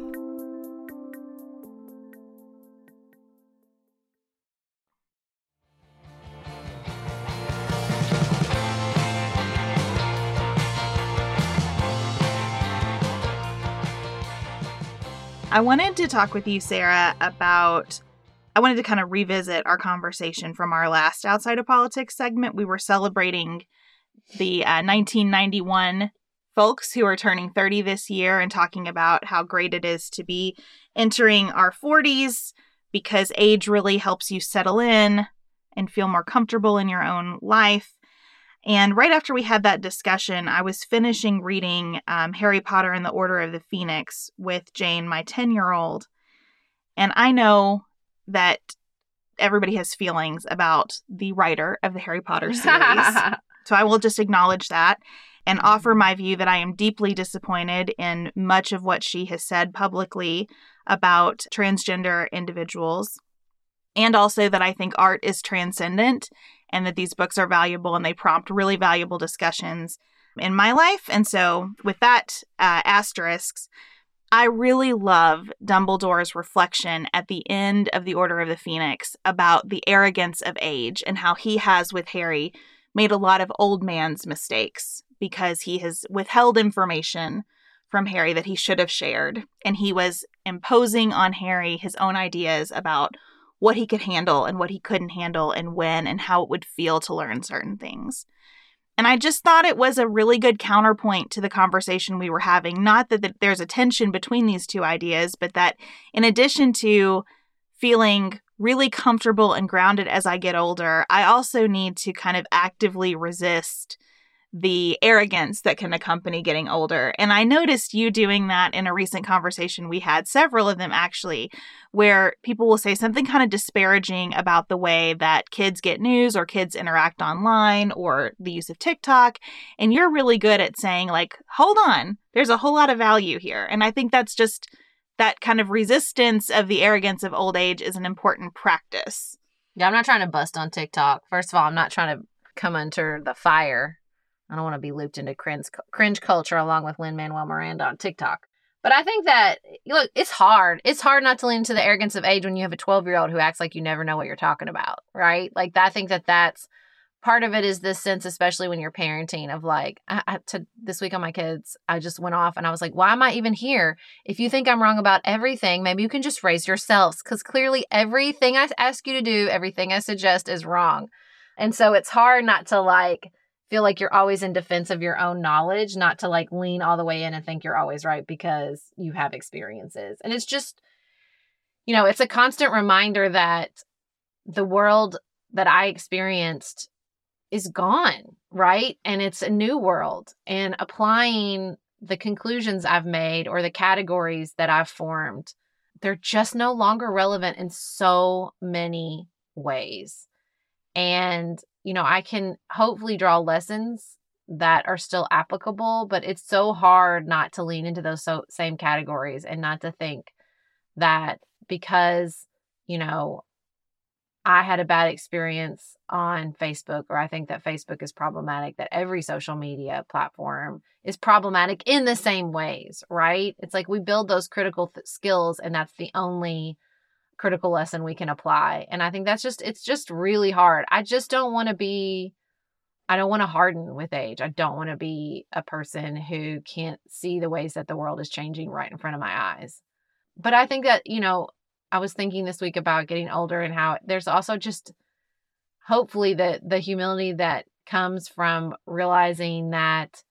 I wanted to talk with you, Sarah, about, I wanted to kind of revisit our conversation from our last Outside of Politics segment. We were celebrating the uh, nineteen ninety-one folks who are turning thirty this year and talking about how great it is to be entering our forties because age really helps you settle in and feel more comfortable in your own life. And right after we had that discussion, I was finishing reading um, Harry Potter and the Order of the Phoenix with Jane, my ten-year-old. And I know that everybody has feelings about the writer of the Harry Potter series. So I will just acknowledge that and offer my view that I am deeply disappointed in much of what she has said publicly about transgender individuals. And also that I think art is transcendent and that these books are valuable and they prompt really valuable discussions in my life. And so with that uh, asterisks, I really love Dumbledore's reflection at the end of The Order of the Phoenix about the arrogance of age and how he has, with Harry, made a lot of old man's mistakes because he has withheld information from Harry that he should have shared. And he was imposing on Harry his own ideas about what he could handle and what he couldn't handle and when and how it would feel to learn certain things. And I just thought it was a really good counterpoint to the conversation we were having. Not that, that there's a tension between these two ideas, but that in addition to feeling really comfortable and grounded as I get older, I also need to kind of actively resist the arrogance that can accompany getting older. And I noticed you doing that in a recent conversation we had, several of them actually, where people will say something kind of disparaging about the way that kids get news or kids interact online or the use of TikTok. And you're really good at saying, like, hold on, there's a whole lot of value here. And I think that's just that kind of resistance of the arrogance of old age is an important practice. Yeah, I'm not trying to bust on TikTok. First of all, I'm not trying to come under the fire. I don't want to be looped into cringe, cringe culture along with Lin-Manuel Miranda on TikTok. But I think that, look, it's hard. It's hard not to lean into the arrogance of age when you have a twelve-year-old who acts like you never know what you're talking about, right? Like, I think that that's part of it is this sense, especially when you're parenting, of like, I, I, to, this week on my kids, I just went off and I was like, why am I even here? If you think I'm wrong about everything, maybe you can just raise yourselves, because clearly everything I ask you to do, everything I suggest is wrong. And so it's hard not to like, feel like you're always in defense of your own knowledge, not to like lean all the way in and think you're always right because you have experiences. And it's just, you know, it's a constant reminder that the world that I experienced is gone, right? And it's a new world, and applying the conclusions I've made or the categories that I've formed, they're just no longer relevant in so many ways. And you know, I can hopefully draw lessons that are still applicable, but it's so hard not to lean into those so, same categories and not to think that because, you know, I had a bad experience on Facebook, or I think that Facebook is problematic, that every social media platform is problematic in the same ways, right? It's like we build those critical th- skills and that's the only critical lesson we can apply. And I think that's just, it's just really hard. I just don't want to be, I don't want to harden with age. I don't want to be a person who can't see the ways that the world is changing right in front of my eyes. But I think that, you know, I was thinking this week about getting older and how there's also just hopefully the, the humility that comes from realizing that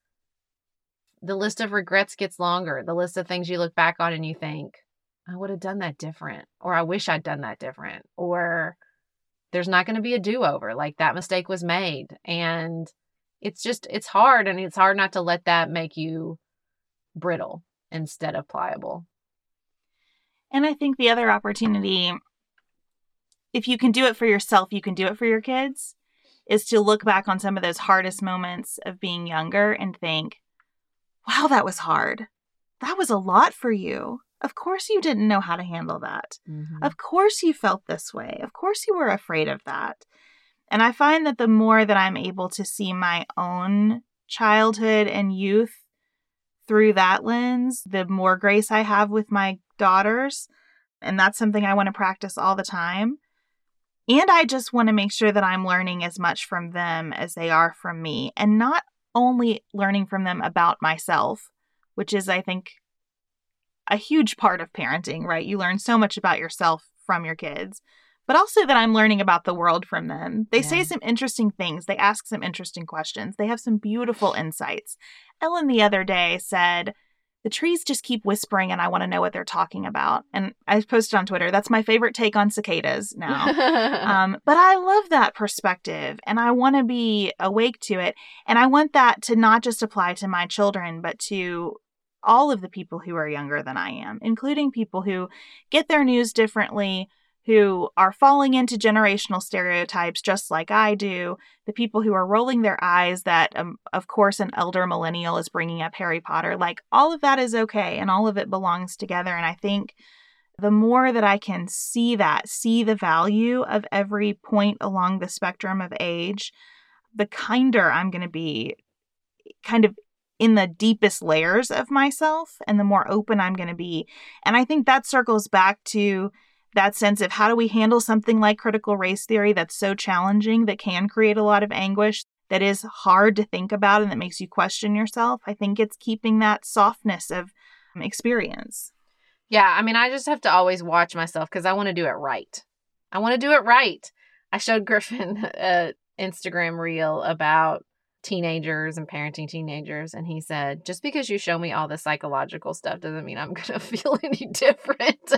the list of regrets gets longer. The list of things you look back on and you think, I would have done that different, or I wish I'd done that different, or there's not going to be a do-over. Like, that mistake was made. And it's just, it's hard. And it's hard not to let that make you brittle instead of pliable. And I think the other opportunity, if you can do it for yourself, you can do it for your kids, is to look back on some of those hardest moments of being younger and think, wow, that was hard. That was a lot for you. Of course you didn't know how to handle that. Mm-hmm. Of course you felt this way. Of course you were afraid of that. And I find that the more that I'm able to see my own childhood and youth through that lens, the more grace I have with my daughters. And that's something I want to practice all the time. And I just want to make sure that I'm learning as much from them as they are from me. And not only learning from them about myself, which is, I think, a huge part of parenting, right? You learn so much about yourself from your kids, but also that I'm learning about the world from them. They yeah. say some interesting things. They ask some interesting questions. They have some beautiful insights. Ellen the other day said, the trees just keep whispering and I want to know what they're talking about. And I posted on Twitter, that's my favorite take on cicadas now. um, but I love that perspective and I want to be awake to it. And I want that to not just apply to my children, but to all of the people who are younger than I am, including people who get their news differently, who are falling into generational stereotypes just like I do, the people who are rolling their eyes that, um, of course, an elder millennial is bringing up Harry Potter. Like, all of that is okay, and all of it belongs together. And I think the more that I can see that, see the value of every point along the spectrum of age, the kinder I'm going to be kind of in the deepest layers of myself, and the more open I'm going to be. And I think that circles back to that sense of how do we handle something like critical race theory that's so challenging, that can create a lot of anguish, that is hard to think about and that makes you question yourself. I think it's keeping that softness of experience. Yeah, I mean, I just have to always watch myself because I want to do it right. I want to do it right. I showed Griffin an Instagram reel about teenagers and parenting teenagers, and he said, just because you show me all the psychological stuff doesn't mean I'm going to feel any different.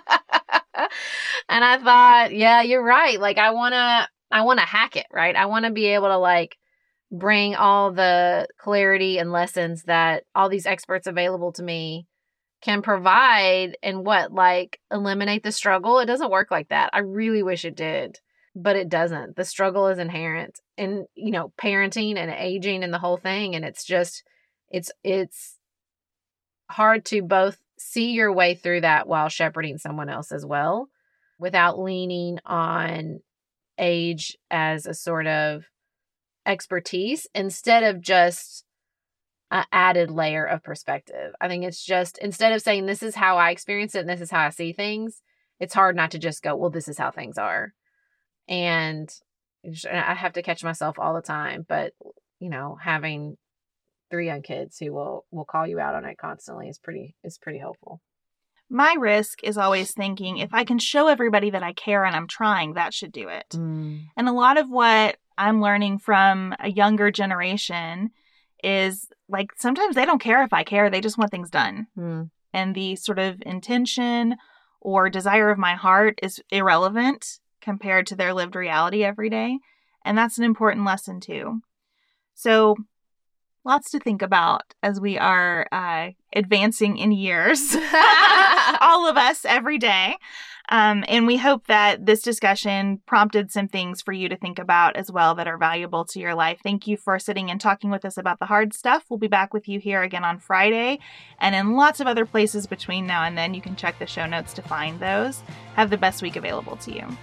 And I thought, yeah, you're right. Like, I want to, I want to hack it, right? I want to be able to like bring all the clarity and lessons that all these experts available to me can provide and what, like eliminate the struggle. It doesn't work like that. I really wish it did, but it doesn't. The struggle is inherent in, you know, parenting and aging and the whole thing. And it's just, it's, it's hard to both see your way through that while shepherding someone else as well, without leaning on age as a sort of expertise instead of just an added layer of perspective. I think it's just, instead of saying this is how I experience it and this is how I see things, it's hard not to just go, well, this is how things are. And I have to catch myself all the time, but you know, having three young kids who will, will call you out on it constantly is pretty, is pretty helpful. My risk is always thinking, if I can show everybody that I care and I'm trying, that should do it. Mm. And a lot of what I'm learning from a younger generation is like, sometimes they don't care if I care. They just want things done. Mm. And the sort of intention or desire of my heart is irrelevant compared to their lived reality every day. And that's an important lesson too. So lots to think about as we are uh, advancing in years, all of us every day. Um, and we hope that this discussion prompted some things for you to think about as well that are valuable to your life. Thank you for sitting and talking with us about the hard stuff. We'll be back with you here again on Friday and in lots of other places between now and then. You can check the show notes to find those. Have the best week available to you.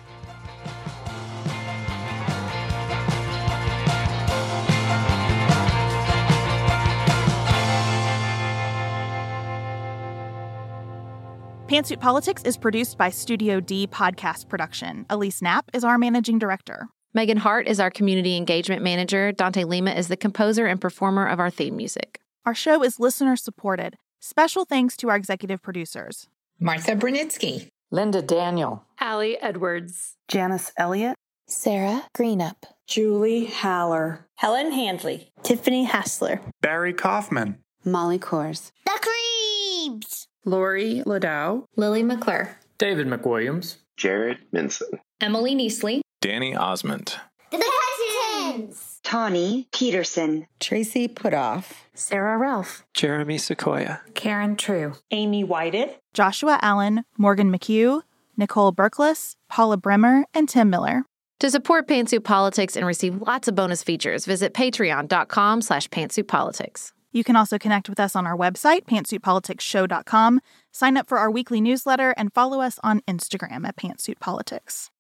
Pantsuit Politics is produced by Studio D Podcast Production. Elise Knapp is our managing director. Megan Hart is our community engagement manager. Dante Lima is the composer and performer of our theme music. Our show is listener supported. Special thanks to our executive producers: Martha Brunitsky, Linda Daniel, Allie Edwards, Janice Elliott, Sarah Greenup, Julie Haller, Helen Handley, Tiffany Hassler, Barry Kaufman, Molly Kors, The Creeps, Lori Ladow, Lily McClure, David McWilliams, Jared Minson, Emily Neasley, Danny Osmond, The Cousins, Tawny Peterson, Tracy Putoff, Sarah Ralph, Jeremy Sequoia, Karen True, Amy Whited, Joshua Allen, Morgan McHugh, Nicole Berkless, Paula Bremer, and Tim Miller. To support Pantsuit Politics and receive lots of bonus features, visit patreon.com slash pantsuitpolitics. You can also connect with us on our website, pantsuit politics show dot com, sign up for our weekly newsletter, and follow us on Instagram at Pantsuit Politics.